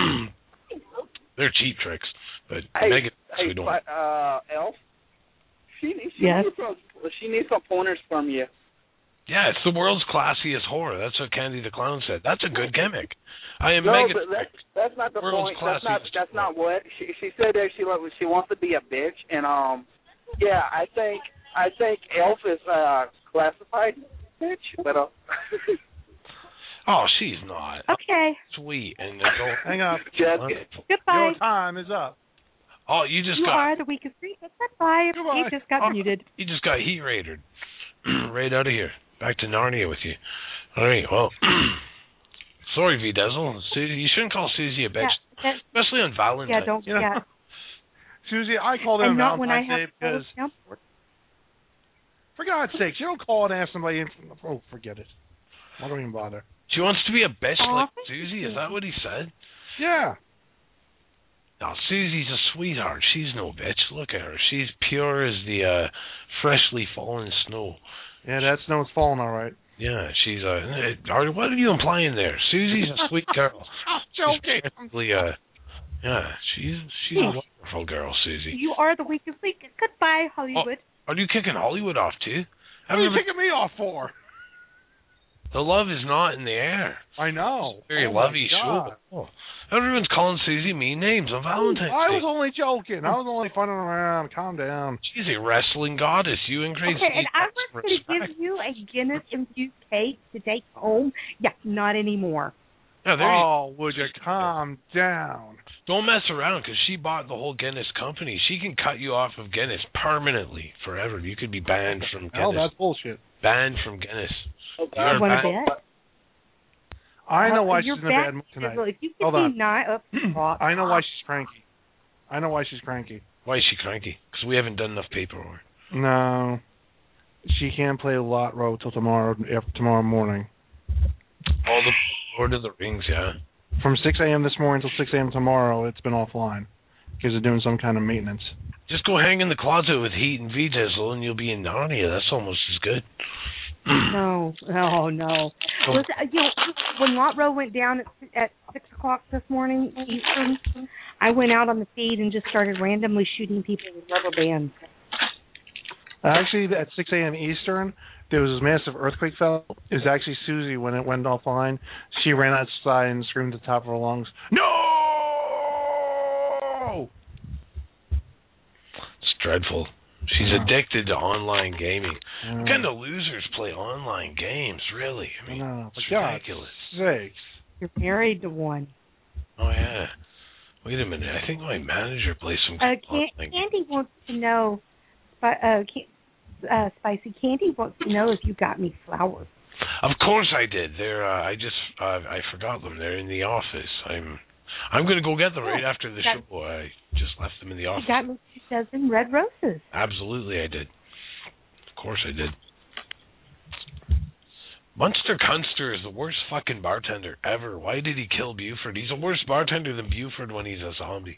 They're cheap tricks, but Hey, Megatricks hey, we don't. but, uh, Elf, she, she, Yes? needs some, she needs some pointers from you. Yeah, it's the world's classiest horror. That's what Candy the Clown said. That's a good gimmick. I am No, Megatrick. but that's, that's not the World's point. That's not, classiest that's not horror. what, she, she said that she, like, she wants to be a bitch, and, um, yeah, I think, I think Elf is, uh, classified bitch, but, uh, Oh, she's not. Okay. Sweet and adult. Hang up. Just, Goodbye. Your time is up. Oh, you just You got. are the weakest freak. Goodbye. Goodbye. You just got Oh, muted. You just got heat raided. Right out of here. Back to Narnia with you. All right. Well, sorry, V Dazzle. Susie, you shouldn't call Susie a bitch, Yeah, that, especially on Valentine's. yeah, don't. You know, Yeah. Susie, I called her And on not when I Valentine's have Day because, soundboard. for God's sakes, you don't call and ask somebody. Oh, forget it. I don't even bother. She wants to be a bitch Aw, like thank Susie. you. Is that what he said? Yeah. No, Susie's a sweetheart. She's no bitch. Look at her. She's pure as the uh, freshly fallen snow. Yeah, that snow's falling all right. Yeah, she's a. Uh, what are you implying there? Susie's a sweet girl. I'm joking. She's actually, uh, yeah, she's she's a wonderful girl, Susie. You are the weakest link. Goodbye, Hollywood. Are you kicking Hollywood off too? What are you kicking me off for? The love is not in the air. I know. Very Oh my lovey God. show. Everyone's calling Susie mean names on Valentine's I Day. was only joking. I was only funning around. Calm down. She's a wrestling goddess. You and Grace. Okay, and need I some was going to respect. give you a Guinness infused cake to take home. Yeah, not anymore. Yeah, there you Oh, would you calm down? Don't mess around, because she bought the whole Guinness company. She can cut you off of Guinness permanently, forever. You could be banned from Guinness. Hell, that's bullshit. Banned from Guinness. Okay. I You're want banned. to bet. I know Uh, why you're she's in a back, bad mood tonight. If you Hold could on. be not up to talk. I know why she's cranky. I know why she's cranky. Why is she cranky? Because we haven't done enough paperwork. No, she can't play Lot Row till tomorrow after tomorrow morning. All the Lord of the Rings, yeah. From six a.m. this morning till six a.m. tomorrow, it's been offline because they're doing some kind of maintenance. Just go hang in the closet with Heat and V-Dizzle, and you'll be in Narnia. That's almost as good. No, no, no. Oh. Was, uh, you know, when Lot Row went down at, at six o'clock this morning Eastern, I went out on the feed and just started randomly shooting people with rubber bands. Actually, at six a.m. Eastern, there was this massive earthquake fell. It was actually Susie when it went offline. She ran outside and screamed at the top of her lungs, "No!" It's dreadful. She's Yeah. addicted to online gaming. Yeah. What kind of losers play online games, really? I mean, No, it's for God's ridiculous. sakes. You're married to one. Oh, yeah. Wait a minute. I think my manager plays some Uh, online Can- games. Candy wants to know, Spi- uh, Can- uh, Spicy Candy wants to know if you got me flowers. Of course I did. They're, uh, I just, uh, I forgot them. They're in the office. I'm, I'm going to go get them right after the Got- show. I just left them in the You office. got me two dozen red roses. Absolutely, I did. Of course I did. Munster Kunster is the worst fucking bartender ever. Why did he kill Buford? He's a worse bartender than Buford when he's a zombie.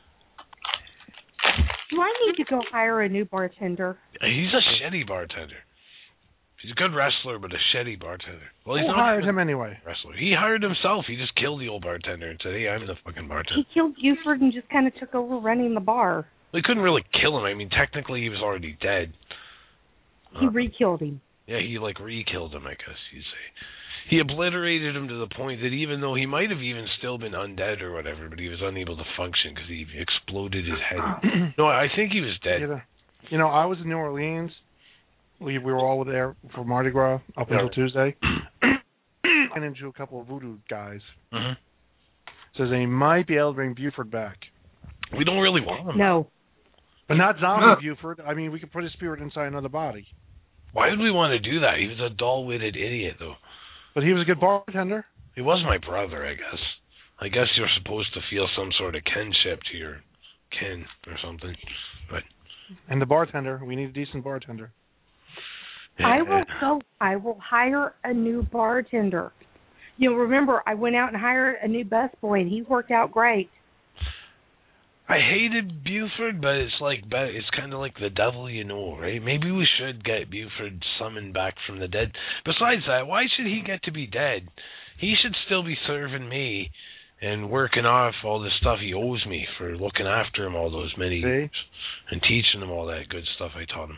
Do I need to go hire a new bartender? He's a shitty bartender. He's a good wrestler, but a shitty bartender. Well, he's Who not hired even him anyway? a wrestler. He hired himself. He just killed the old bartender and said, "Hey, I'm the fucking bartender." He killed Buford and just kind of took over running the bar. They couldn't really kill him. I mean, technically, he was already dead. He Uh, re-killed him. Yeah, he like re-killed him, I guess you'd say. He obliterated him to the point that even though he might have even still been undead or whatever, but he was unable to function because he exploded his head. No, I think he was dead. You know, you know, I was in New Orleans. We we were all there for Mardi Gras up Yeah. until Tuesday. And into a couple of voodoo guys. hmm Says they might be able to bring Buford back. We don't really want him. No. But not zombie Buford. I mean, we could put his spirit inside another body. Why would we want to do that? He was a dull-witted idiot, though. But he was a good bartender. He was my brother, I guess. I guess you're supposed to feel some sort of kinship to your kin or something. But And the bartender, we need a decent bartender. I will go. I will hire a new bartender. You know, remember, I went out and hired a new busboy, and he worked out great. I hated Buford, but it's like it's kind of like the devil, you know, right? Maybe we should get Buford summoned back from the dead. Besides that, why should he get to be dead? He should still be serving me and working off all the stuff he owes me for looking after him all those many See? years and teaching him all that good stuff I taught him.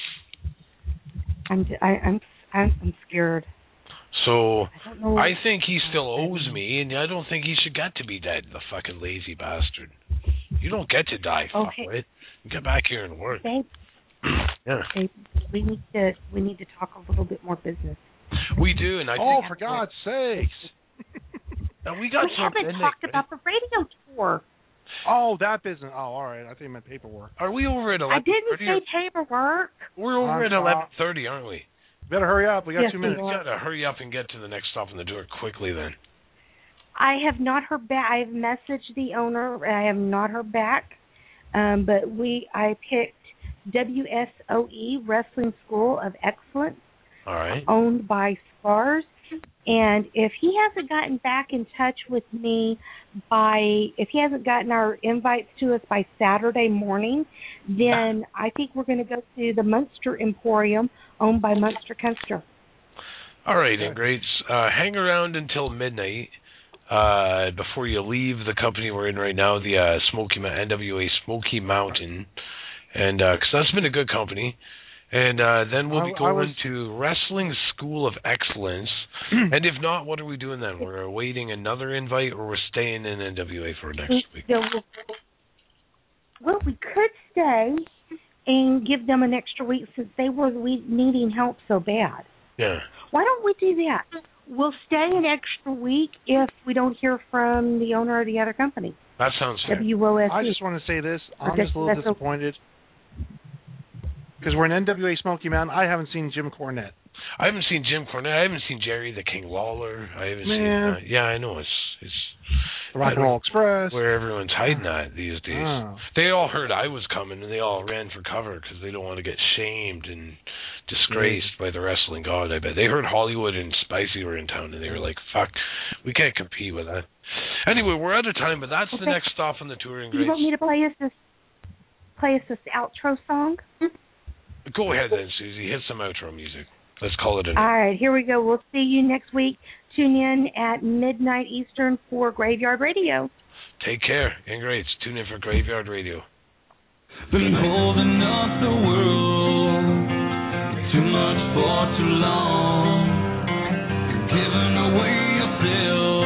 I'm I, I'm I'm, I'm scared. So I don't know. I think he still owes me, and I don't think he should get to be dead, the fucking lazy bastard. You don't get to die, Okay. fuckwit. Get back here and work. Babe, Yeah, babe, we need to we need to talk a little bit more business. we do, and I Oh, think for God's sakes. now we got We some haven't midnight, talked right? about the radio tour. Oh, that business. Oh, all right. I think you meant paperwork. Are we over at I eleven didn't thirty? say paperwork. We're over I'm at sorry. eleven thirty, aren't we? Better hurry up. We got Yes, two we minutes. We are. gotta hurry up and get to the next stop on the tour quickly then. I have not heard back. I have messaged the owner. and I have not heard back. Um, but we, I picked W S O E Wrestling School of Excellence, All right. owned by Scars. And if he hasn't gotten back in touch with me by, if he hasn't gotten our invites to us by Saturday morning, then I think we're going to go to the Munster Emporium, owned by Munster Kunster. All right, and great. Uh, hang around until midnight uh, before you leave the company we're in right now, the uh, Smoky Ma- N W A Smoky Mountain, and because that's been a good company. And uh, then we'll be I- I going was- to Wrestling School of Excellence. And if not, what are we doing then? We're awaiting another invite, or we're staying in N W A for next week? So, well, we could stay and give them an extra week since they were we needing help so bad. Yeah. Why don't we do that? We'll stay an extra week if we don't hear from the owner of the other company. That sounds fair. W O S E. I just want to say this. I'm Okay, just a little that's okay. disappointed. Because we're in N W A Smoky Mountain. I haven't seen Jim Cornette. I haven't seen Jim Cornette. I haven't seen Jerry the King Lawler. I haven't seen. Man. Uh, yeah, I know. It's it's The Rock and Roll Express. where everyone's hiding at these days. Oh. They all heard I was coming, and they all ran for cover because they don't want to get shamed and disgraced by the wrestling god. I bet they heard Hollywood and Spicy were in town, and they were like, "Fuck, we can't compete with that." Anyway, we're out of time, but that's the Okay. next stop on the touring Do you want me greats. to play us this play us this outro song? Go ahead then, Susie. Hit some outro music. Let's call it a night. All right, here we go. We'll see you next week. Tune in at midnight Eastern for Graveyard Radio. Take care, and greats. Tune in for Graveyard Radio. Been holding up the world too much for too long, giving away yourself.